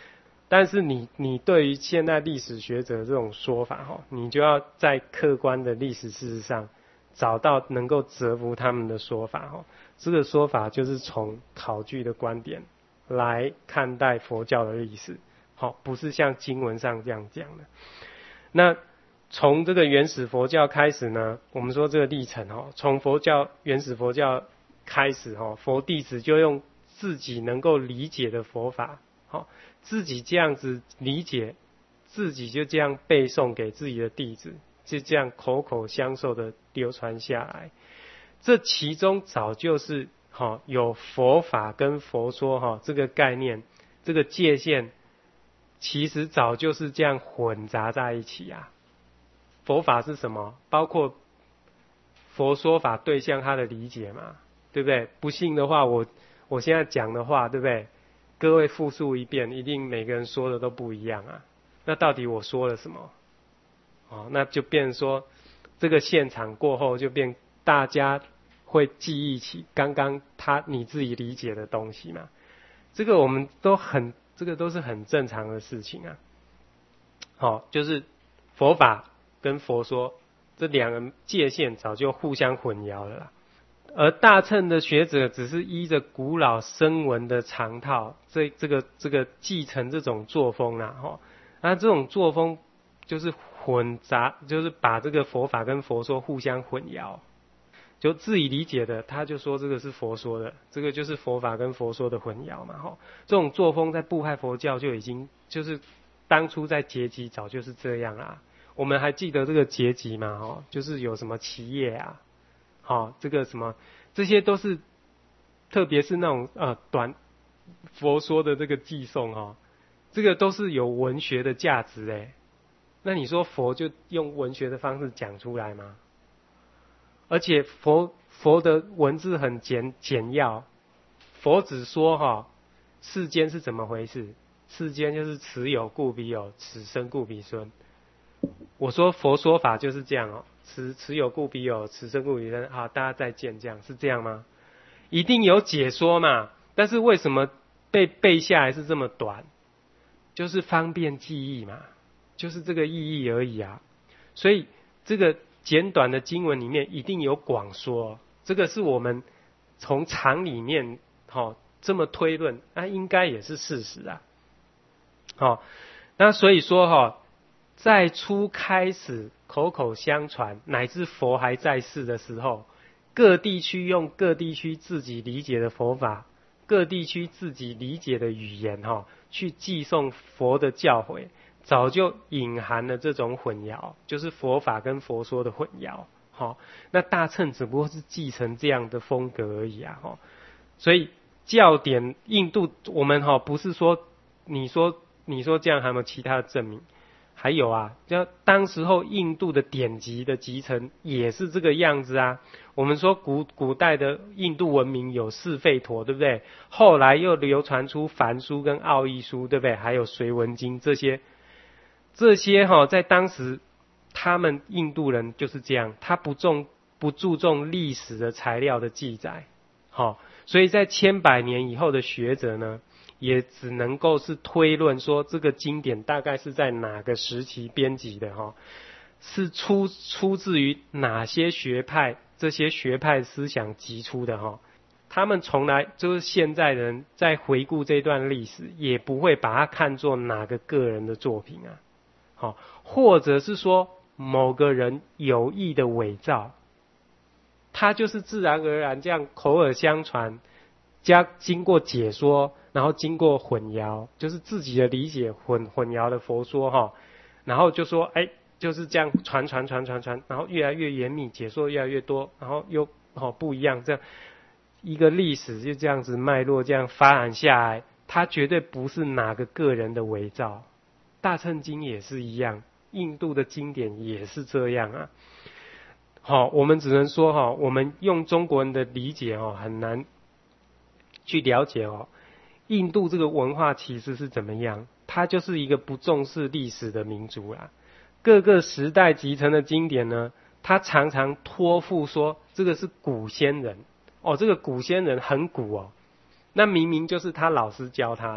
但是你你对于现代历史学者这种说法哈，你就要在客观的历史事实上找到能够折服他们的说法哈。这个说法就是从考据的观点来看待佛教的历史，好，不是像经文上这样讲的。那从这个原始佛教开始呢，我们说这个历程哈，从佛教原始佛教开始哈，佛弟子就用自己能够理解的佛法，好，自己这样子理解，自己就这样背诵给自己的弟子，就这样口口相授的流传下来。这其中早就是哈有佛法跟佛说哈这个概念，这个界限，其实早就是这样混杂在一起啊。佛法是什么？包括佛说法对象他的理解嘛，对不对？不信的话，我我现在讲的话，对不对？各位复述一遍，一定每个人说的都不一样啊。那到底我说了什么？哦，那就变成说，这个现场过后就变大家会记忆起刚刚他你自己理解的东西嘛。这个我们都很，这个都是很正常的事情啊。好、哦，就是佛法跟佛说这两个界限早就互相混淆了啦。而大乘的学者只是依着古老声闻的常套，这这个这个继承这种作风啦，哈，那这种作风就是混杂，就是把这个佛法跟佛说互相混淆，就自己理解的，他就说这个是佛说的，这个就是佛法跟佛说的混淆嘛，哈，这种作风在部派佛教就已经就是当初在结集早就是这样啦。我们还记得这个结集嘛，哈，就是有什么企业啊。好、哦，这个什么，这些都是，特别是那种呃短佛说的这个寄颂哈，这个都是有文学的价值诶。那你说佛就用文学的方式讲出来吗？而且佛佛的文字很简简要，佛只说哈、哦，世间是怎么回事？世间就是此有故彼有，此生故彼生。我说佛说法就是这样哦。此此有故彼有，此生故彼生。好，大家再见，这样是这样吗？一定有解说嘛？但是为什么被背下来是这么短？就是方便记忆嘛，就是这个意义而已啊。所以这个简短的经文里面一定有广说，这个是我们从常里面好、哦、这么推论，那应该也是事实啊。好、哦，那所以说哈、哦，在初开始。口口相传，乃至佛还在世的时候，各地区用各地区自己理解的佛法，各地区自己理解的语言哈，去寄送佛的教诲，早就隐含了这种混淆，就是佛法跟佛说的混淆。好，那大乘只不过是继承这样的风格而已啊。哈，所以教典印度，我们哈不是说你说你说这样还有没有其他的证明？还有啊，就当时候印度的典籍的集成也是这个样子啊。我们说古古代的印度文明有四吠陀，对不对？后来又流传出梵书跟奥义书，对不对？还有隋文经这些，这些哈、哦，在当时他们印度人就是这样，他不重不注重历史的材料的记载，好、哦，所以在千百年以后的学者呢。也只能够是推论说这个经典大概是在哪个时期编辑的哈，是出出自于哪些学派，这些学派思想集出的哈，他们从来就是现在人在回顾这段历史，也不会把它看作哪个个人的作品啊，好，或者是说某个人有意的伪造，他就是自然而然这样口耳相传，加经过解说。然后经过混淆，就是自己的理解混混淆的佛说哈，然后就说哎就是这样传传传传传，然后越来越严密，解说越来越多，然后又哦不一样，这样一个历史就这样子脉络这样发展下来，它绝对不是哪个个人的伪造。大乘经也是一样，印度的经典也是这样啊。好、哦，我们只能说哈、哦，我们用中国人的理解哦，很难去了解哦。印度这个文化其实是怎么样？它就是一个不重视历史的民族啦。各个时代集成的经典呢，它常常托付说这个是古先人哦，这个古先人很古哦，那明明就是他老师教他的，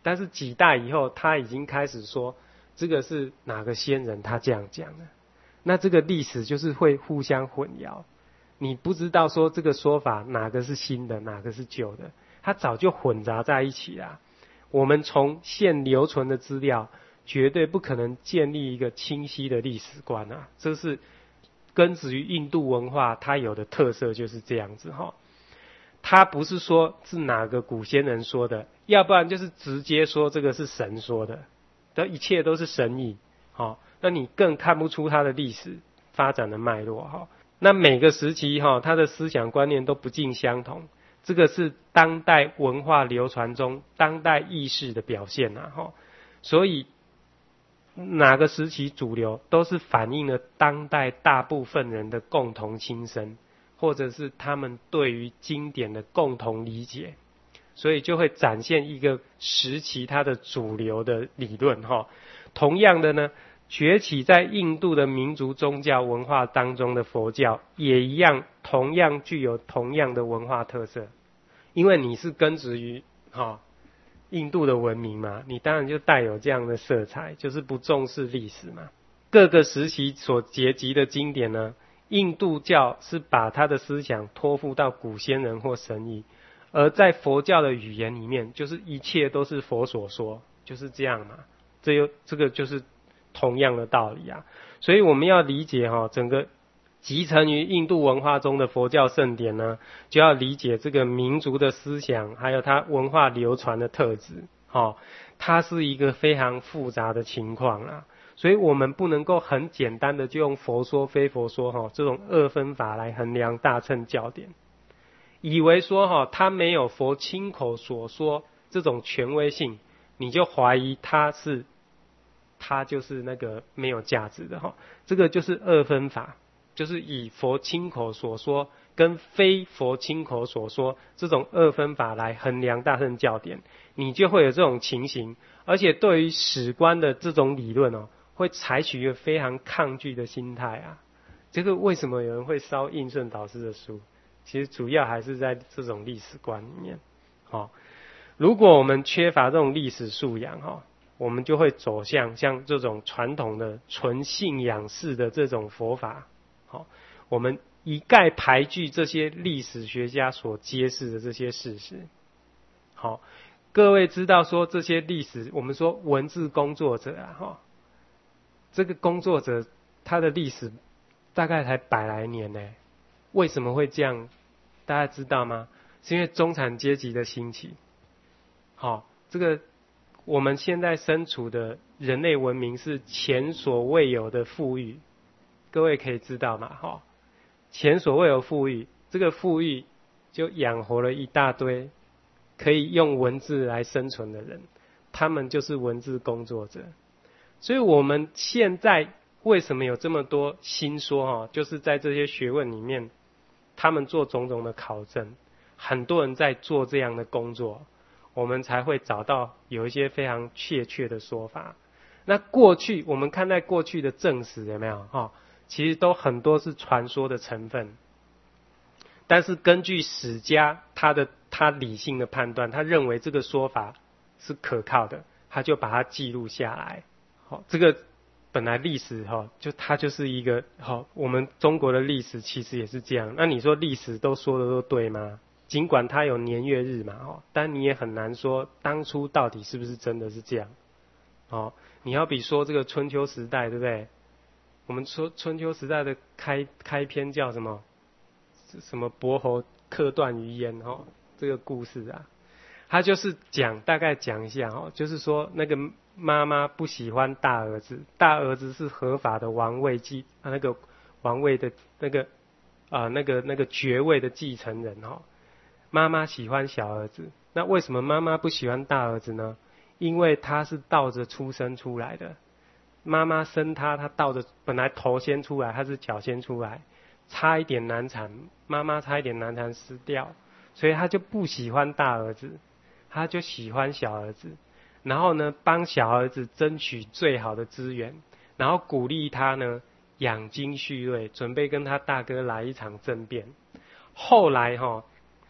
但是几代以后，他已经开始说这个是哪个先人他这样讲的，那这个历史就是会互相混淆，你不知道说这个说法哪个是新的，哪个是旧的，它早就混杂在一起啦。我们从现留存的资料，绝对不可能建立一个清晰的历史观啊，这是根植于印度文化它有的特色，就是这样子哈。他不是说是哪个古先人说的，要不然就是直接说这个是神说的，这一切都是神意，好，那你更看不出他的历史发展的脉络哈。那每个时期哈，他的思想观念都不尽相同，这个是当代文化流传中当代意识的表现啊哈。所以哪个时期主流，都是反映了当代大部分人的共同心声，或者是他们对于经典的共同理解，所以就会展现一个时期它的主流的理论哈。同样的呢，崛起在印度的民族宗教文化当中的佛教，也一样，同样具有同样的文化特色。因为你是根植于哈印度的文明嘛，你当然就带有这样的色彩，就是不重视历史嘛。各个时期所结集的经典呢，印度教是把他的思想托付到古先人或神意，而在佛教的语言里面，就是一切都是佛所说，就是这样嘛。这又这个就是同样的道理啊。所以我们要理解哈，整个集成于印度文化中的佛教圣典呢，就要理解这个民族的思想，还有它文化流传的特质，哈，它是一个非常复杂的情况啊。所以我们不能够很简单的就用佛说非佛说哈这种二分法来衡量大乘教典，以为说哈它没有佛亲口所说这种权威性，你就怀疑它是它就是那个没有价值的哈。这个就是二分法，就是以佛亲口所说跟非佛亲口所说这种二分法来衡量大乘教典，你就会有这种情形。而且对于史观的这种理论哦，会采取一个非常抗拒的心态啊。这个为什么有人会烧印顺导师的书？其实主要还是在这种历史观里面。好，如果我们缺乏这种历史素养哈，我们就会走向像这种传统的纯信仰式的这种佛法。好，我们一概排拒这些历史学家所揭示的这些事实。好，各位知道说这些历史，我们说文字工作者啊，哈，这个工作者他的历史大概才百来年呢，为什么会这样？大家知道吗？是因为中产阶级的兴起。好，这个我们现在身处的人类文明是前所未有的富裕。各位可以知道嘛，哈，前所未有富裕，这个富裕就养活了一大堆可以用文字来生存的人，他们就是文字工作者。所以我们现在为什么有这么多新说哈，就是在这些学问里面，他们做种种的考证，很多人在做这样的工作，我们才会找到有一些非常确切的说法。那过去我们看待过去的正史有没有哈？其实都很多是传说的成分，但是根据史家他的他理性的判断，他认为这个说法是可靠的，他就把它记录下来。好，这个本来历史哈，就它就是一个好，我们中国的历史其实也是这样。那你说历史都说的都对吗？尽管它有年月日嘛，哦，但你也很难说当初到底是不是真的是这样。哦，你要比说这个春秋时代，对不对？我们说春秋时代的开开篇叫什么？什么伯侯克段于鄢哈？这个故事啊，他就是讲大概讲一下哦，就是说那个妈妈不喜欢大儿子，大儿子是合法的王位继那个王位的那个啊、呃、那个那个爵位的继承人哈。妈妈喜欢小儿子，那为什么妈妈不喜欢大儿子呢？因为他是倒着出生出来的。妈妈生他，他倒着，本来头先出来，他是脚先出来，差一点难产，妈妈差一点难产死掉，所以他就不喜欢大儿子，他就喜欢小儿子，然后呢，帮小儿子争取最好的资源，然后鼓励他呢养精蓄锐，准备跟他大哥来一场政变。后来哈、哦，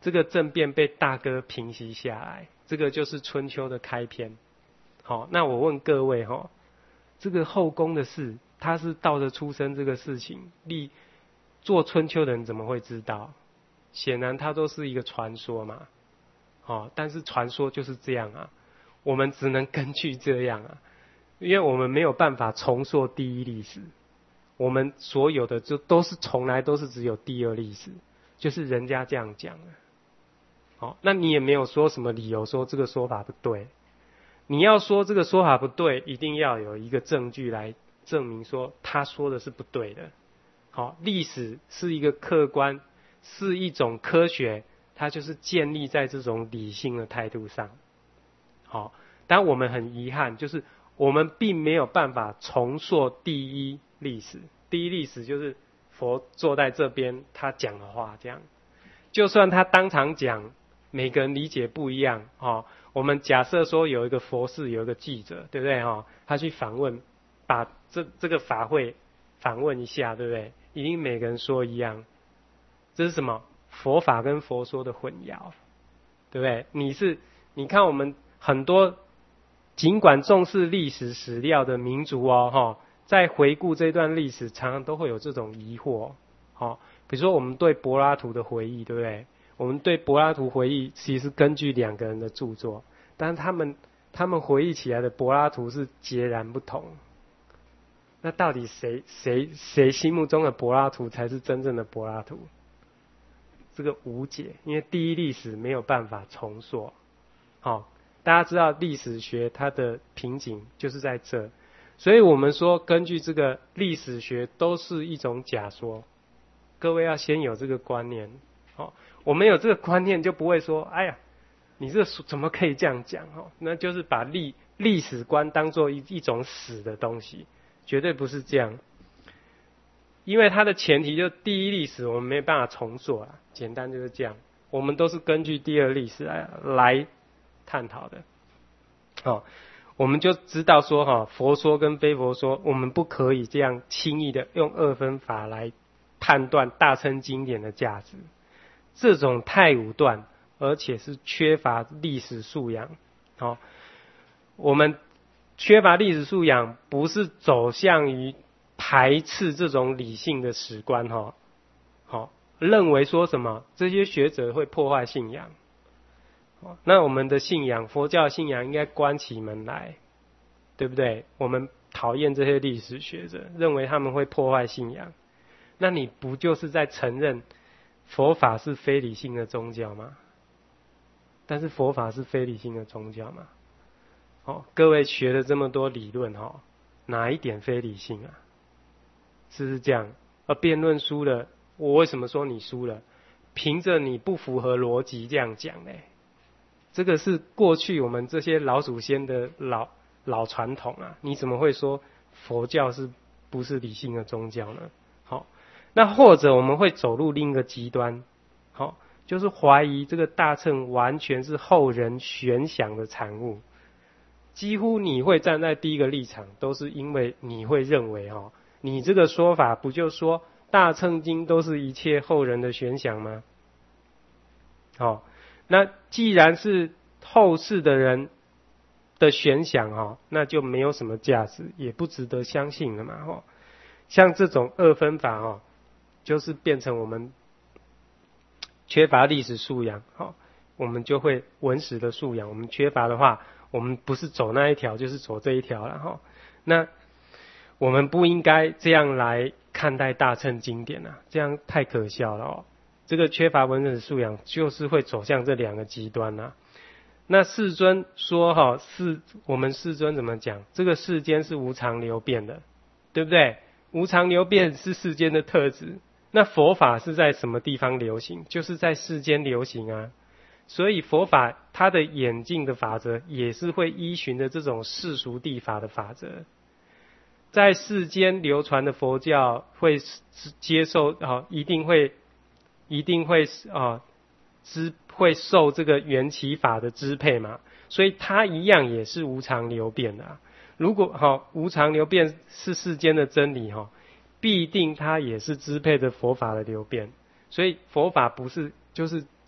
这个政变被大哥平息下来，这个就是春秋的开篇。好，那我问各位哈，这个后宫的事，他是倒着出生这个事情，历做春秋的人怎么会知道？显然它都是一个传说嘛。好，但是传说就是这样啊，我们只能根据这样啊，因为我们没有办法重塑第一历史，我们所有的就都是从来都是只有第二历史，就是人家这样讲的。好，那你也没有说什么理由说这个说法不对。你要说这个说法不对，一定要有一个证据来证明说他说的是不对的。好，历史是一个客观，是一种科学，它就是建立在这种理性的态度上。好，但我们很遗憾，就是我们并没有办法重塑第一历史。第一历史就是佛坐在这边，他讲的话这样。就算他当场讲，每个人理解不一样。哦，我们假设说有一个佛寺，有一个记者，对不对？哦，他去访问，把这这个法会访问一下，对不对？一定每个人说一样。这是什么？佛法跟佛说的混淆，对不对？你是你看我们很多尽管重视历史史料的民族哦，哈，在回顾这段历史，常常都会有这种疑惑。好，比如说我们对柏拉图的回忆，对不对？我们对柏拉图回忆其实是根据两个人的著作，但是他们他们回忆起来的柏拉图是截然不同。那到底谁谁谁心目中的柏拉图才是真正的柏拉图？这个无解，因为第一历史没有办法重塑。好，大家知道历史学它的瓶颈就是在这，所以我们说根据这个历史学都是一种假说。各位要先有这个观念。好，我们有这个观念就不会说，哎呀，你这怎么可以这样讲？哦，那就是把历历史观当作一一种死的东西，绝对不是这样。因为它的前提就是第一历史我们没办法重塑啊，简单就是这样。我们都是根据第二历史来来探讨的。好，我们就知道说哈，佛说跟非佛说，我们不可以这样轻易的用二分法来判断大乘经典的价值。这种太武断，而且是缺乏历史素养。好，我们缺乏历史素养，不是走向于排斥这种理性的史观，哈，好，认为说什么这些学者会破坏信仰。那我们的信仰，佛教信仰应该关起门来，对不对？我们讨厌这些历史学者，认为他们会破坏信仰，那你不就是在承认佛法是非理性的宗教吗？但是佛法是非理性的宗教吗？哦，各位学了这么多理论，哈，哪一点非理性啊？是不是这样？而辩论输了，我为什么说你输了？凭着你不符合逻辑这样讲嘞，这个是过去我们这些老祖先的老老传统啊，你怎么会说佛教是不是理性的宗教呢？好，那或者我们会走入另一个极端，好，就是怀疑这个大乘完全是后人玄想的产物。几乎你会站在第一个立场，都是因为你会认为哈，你这个说法不就说大乘经都是一切后人的玄想吗？好，那既然是后世的人的玄想哈，那就没有什么价值，也不值得相信了嘛哈。像这种二分法哈，就是变成我们缺乏历史素养，哈，我们就会文史的素养，我们缺乏的话，我们不是走那一条，就是走这一条了哈。那我们不应该这样来看待大乘经典啊，这样太可笑了哦。这个缺乏文史素养，就是会走向这两个极端啊。那世尊说哈，世我们世尊怎么讲？这个世间是无常流变的，对不对？无常流变是世间的特质。那佛法是在什么地方流行？就是在世间流行啊。所以佛法它的演进的法则，也是会依循着这种世俗谛法的法则。在世间流传的佛教会接受啊，一定会一定会啊支会受这个缘起法的支配嘛，所以它一样也是无常流变的啊。如果哈无常流变是世间的真理哈，必定它也是支配着佛法的流变。所以佛法不是就是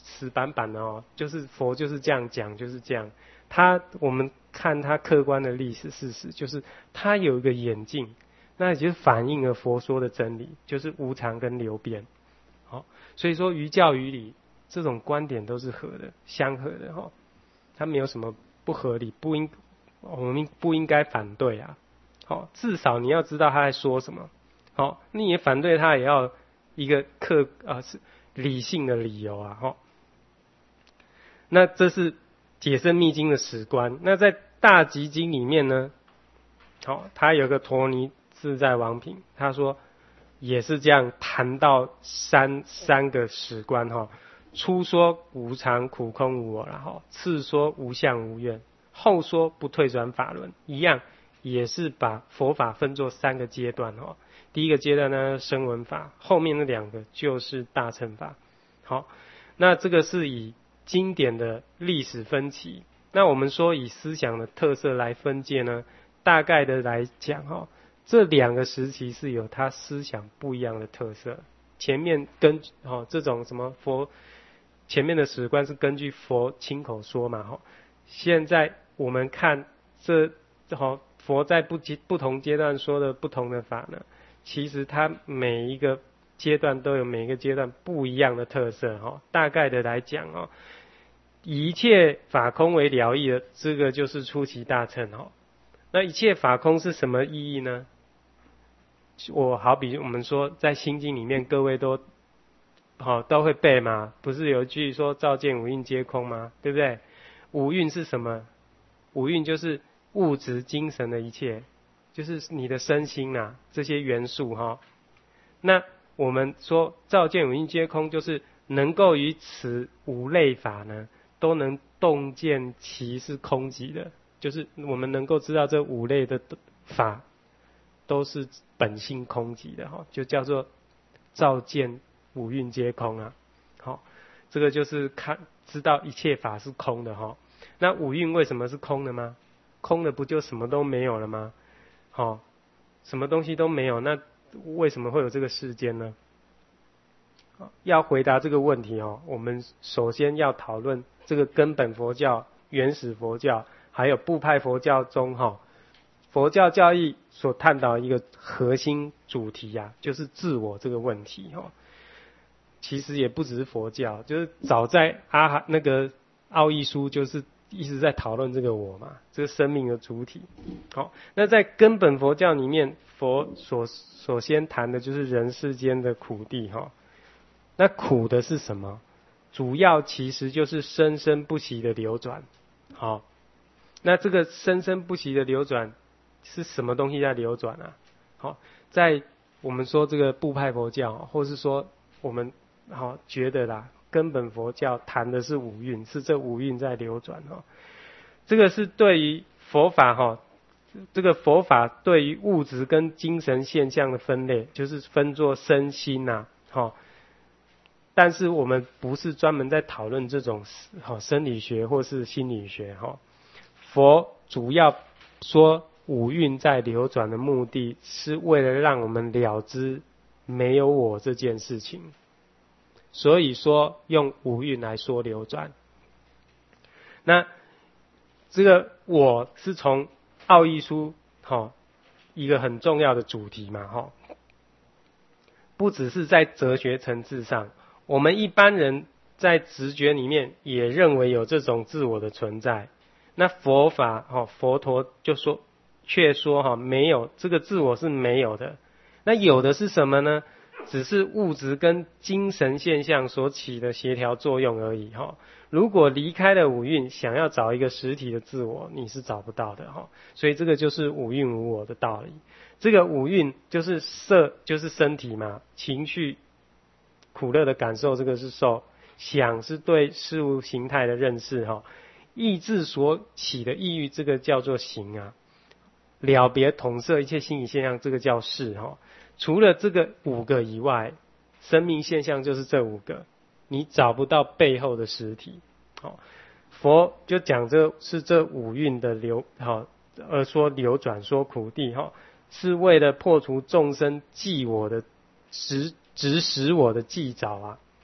死板板的哦，就是佛就是这样讲，就是这样。他我们看他客观的历史事实，就是他有一个演进，那也就是反映了佛说的真理，就是无常跟流变。好，所以说于教于理这种观点都是合的，相合的哈，它没有什么不合理，不应我们不应该反对啊。好，至少你要知道他在说什么。好，你也反对他也要一个客啊是理性的理由啊。哈，那这是解深密经的史观。那在大集经里面呢，好，他有个陀尼自在王品，他说也是这样谈到三三个史观哈。初说无常苦空无我，然后次说无相无愿，后说不退转法轮，一样也是把佛法分作三个阶段哈。第一个阶段呢，声闻法，后面那两个就是大乘法。好，那这个是以经典的历史分歧。那我们说以思想的特色来分界呢，大概的来讲哈，这两个时期是有它思想不一样的特色。前面跟哦这种什么佛前面的史观是根据佛亲口说嘛哈，现在我们看这好佛在不不同阶段说的不同的法呢，其实它每一个阶段都有每一个阶段不一样的特色哈。大概的来讲哦，以一切法空为了义的这个就是初期大乘哈。那一切法空是什么意义呢？我好比我们说在心经里面各位都好都会背嘛，不是有一句说照见五蕴皆空吗？对不对？五蕴是什么？五蕴就是物质精神的一切，就是你的身心啊这些元素哈。那我们说照见五蕴皆空，就是能够于此五类法呢都能洞见其是空寂的，就是我们能够知道这五类的法都是本性空寂的哈，就叫做照见五蕴皆空啊。好，这个就是看知道一切法是空的哈。那五蕴为什么是空的吗？空的不就什么都没有了吗？好，什么东西都没有，那为什么会有这个世间呢？要回答这个问题哦，我们首先要讨论这个根本佛教、原始佛教，还有部派佛教中哈，佛教教义所探讨一个核心主题啊，就是自我这个问题哈。其实也不只是佛教，就是早在阿含那个奥义书就是一直在讨论这个我嘛，这个生命的主体。好，那在根本佛教里面，佛所首先谈的就是人世间的苦地哈。那苦的是什么？主要其实就是生生不息的流转。好，那这个生生不息的流转是什么东西在流转啊？好，在我们说这个部派佛教，或是说我们好觉得啦，根本佛教谈的是五蕴，是这五蕴在流转哈。这个是对于佛法哈，这个佛法对于物质跟精神现象的分类，就是分作身心呐，哈。但是我们不是专门在讨论这种好生理学或是心理学哈。佛主要说五蕴在流转的目的，是为了让我们了知没有我这件事情。所以说用五蕴来说流转。那这个我是从奥义书哈一个很重要的主题嘛哈，不只是在哲学层次上。我们一般人在直觉里面也认为有这种自我的存在，那佛法哈佛陀就说却说哈没有，这个自我是没有的。那有的是什么呢？只是物质跟精神现象所起的协调作用而已哈。如果离开了五蕴，想要找一个实体的自我，你是找不到的哈。所以这个就是五蕴无我的道理。这个五蕴就是色，就是身体嘛，情绪。苦乐的感受，这个是受；想是对事物形态的认识哈。意志所起的意欲，这个叫做行啊。了别统摄一切心理现象，这个叫识哈。除了这个五个以外，生命现象就是这五个，你找不到背后的实体。好，佛就讲这是这五蕴的流好，而说流转，说苦地哈，是为了破除众生记我的执。指使我的计找啊，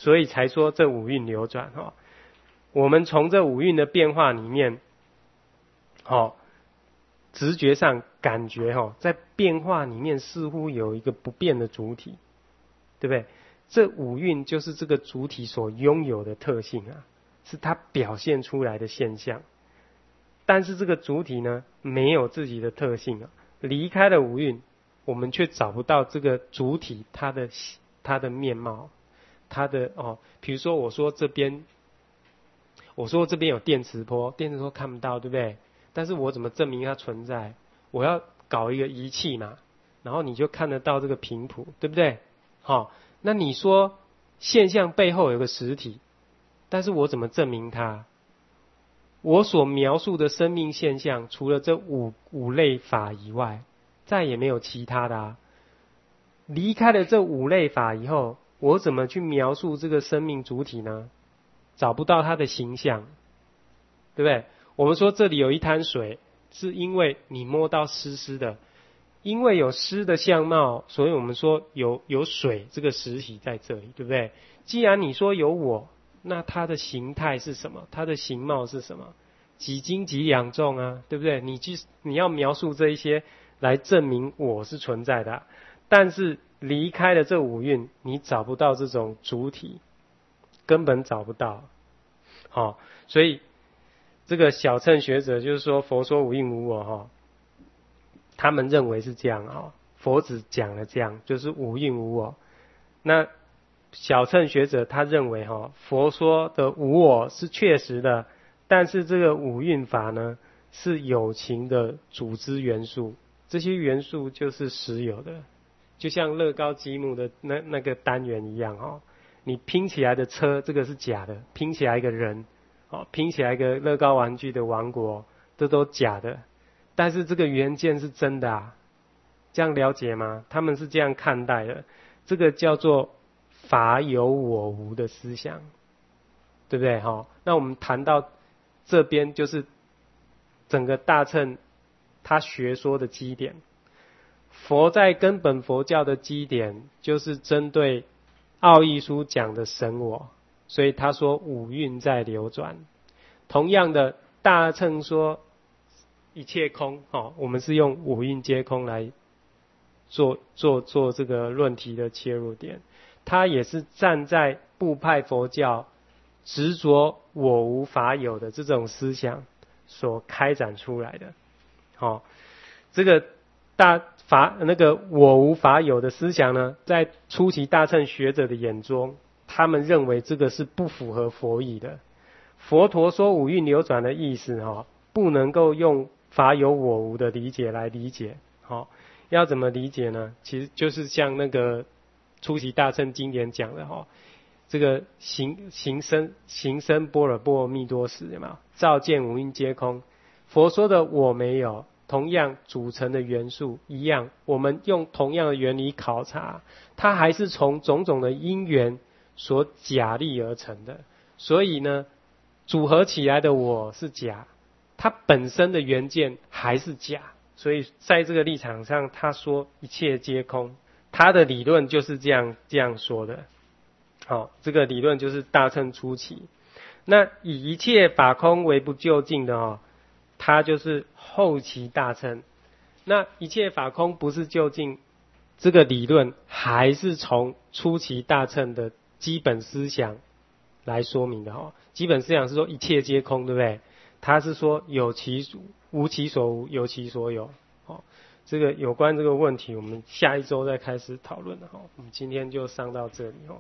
所以才说这五蕴流转哈。我们从这五蕴的变化里面，好，直觉上感觉哈，在变化里面似乎有一个不变的主体，对不对？这五蕴就是这个主体所拥有的特性啊，是它表现出来的现象。但是这个主体呢，没有自己的特性啊，离开了五蕴，我们却找不到这个主体它的它的面貌，它的哦，比如说我说这边。我说这边有电磁波，电磁波看不到，对不对？但是我怎么证明它存在？我要搞一个仪器嘛，然后你就看得到这个频谱，对不对？好，那你说现象背后有个实体，但是我怎么证明它？我所描述的生命现象，除了这五五类法以外，再也没有其他的啊。离开了这五类法以后，我怎么去描述这个生命主体呢？找不到它的形象，对不对？我们说这里有一滩水，是因为你摸到湿湿的，因为有湿的相貌，所以我们说有有水这个实体在这里，对不对？既然你说有我，那它的形态是什么？它的形貌是什么？几斤几两重啊，对不对？你去你要描述这一些来证明我是存在的，但是离开了这五蕴，你找不到这种主体。根本找不到，好、哦，所以这个小乘学者就是说佛说无印无我哈、哦，他们认为是这样啊、哦，佛只讲了这样，就是无印无我。那小乘学者他认为哈、哦，佛说的无我是确实的，但是这个五蕴法呢是有情的组织元素，这些元素就是实有的，就像乐高积木的那那个单元一样哈、哦。你拼起来的车，这个是假的；拼起来一个人，哦，拼起来一个乐高玩具的王国，这都假的。但是这个元件是真的啊，这样了解吗？他们是这样看待的，这个叫做法有我无的思想，对不对？哈、哦，那我们谈到这边，就是整个大乘他学说的基点。佛在根本佛教的基点，就是针对奥义书讲的神我，所以他说五蕴在流转。同样的，大乘说一切空，哦，我们是用五蕴皆空来做做做这个论题的切入点。他也是站在部派佛教执着我无法有的这种思想所开展出来的。好、哦，这个大法那个我无法有的思想呢，在初期大乘学者的眼中，他们认为这个是不符合佛意的。佛陀说五蕴流转的意思哈，不能够用法有我无的理解来理解。好，要怎么理解呢？其实就是像那个初期大乘经典讲的哈，这个行行深行深般若波罗蜜多时，有没有？照见五蕴皆空。佛说的我没有。同样组成的元素一样，我们用同样的原理考察，它还是从种种的因缘所假立而成的。所以呢，组合起来的我是假，它本身的元件还是假。所以在这个立场上，他说一切皆空，他的理论就是这样这样说的。好，这个理论就是大乘初期。那以一切法空为不究竟的哦。它就是后期大乘，那一切法空不是究竟，这个理论还是从初期大乘的基本思想来说明的哈。基本思想是说一切皆空，对不对？它是说有其无其所无，有其所有。哦，这个有关这个问题，我们下一周再开始讨论了哈。我们今天就上到这里哦。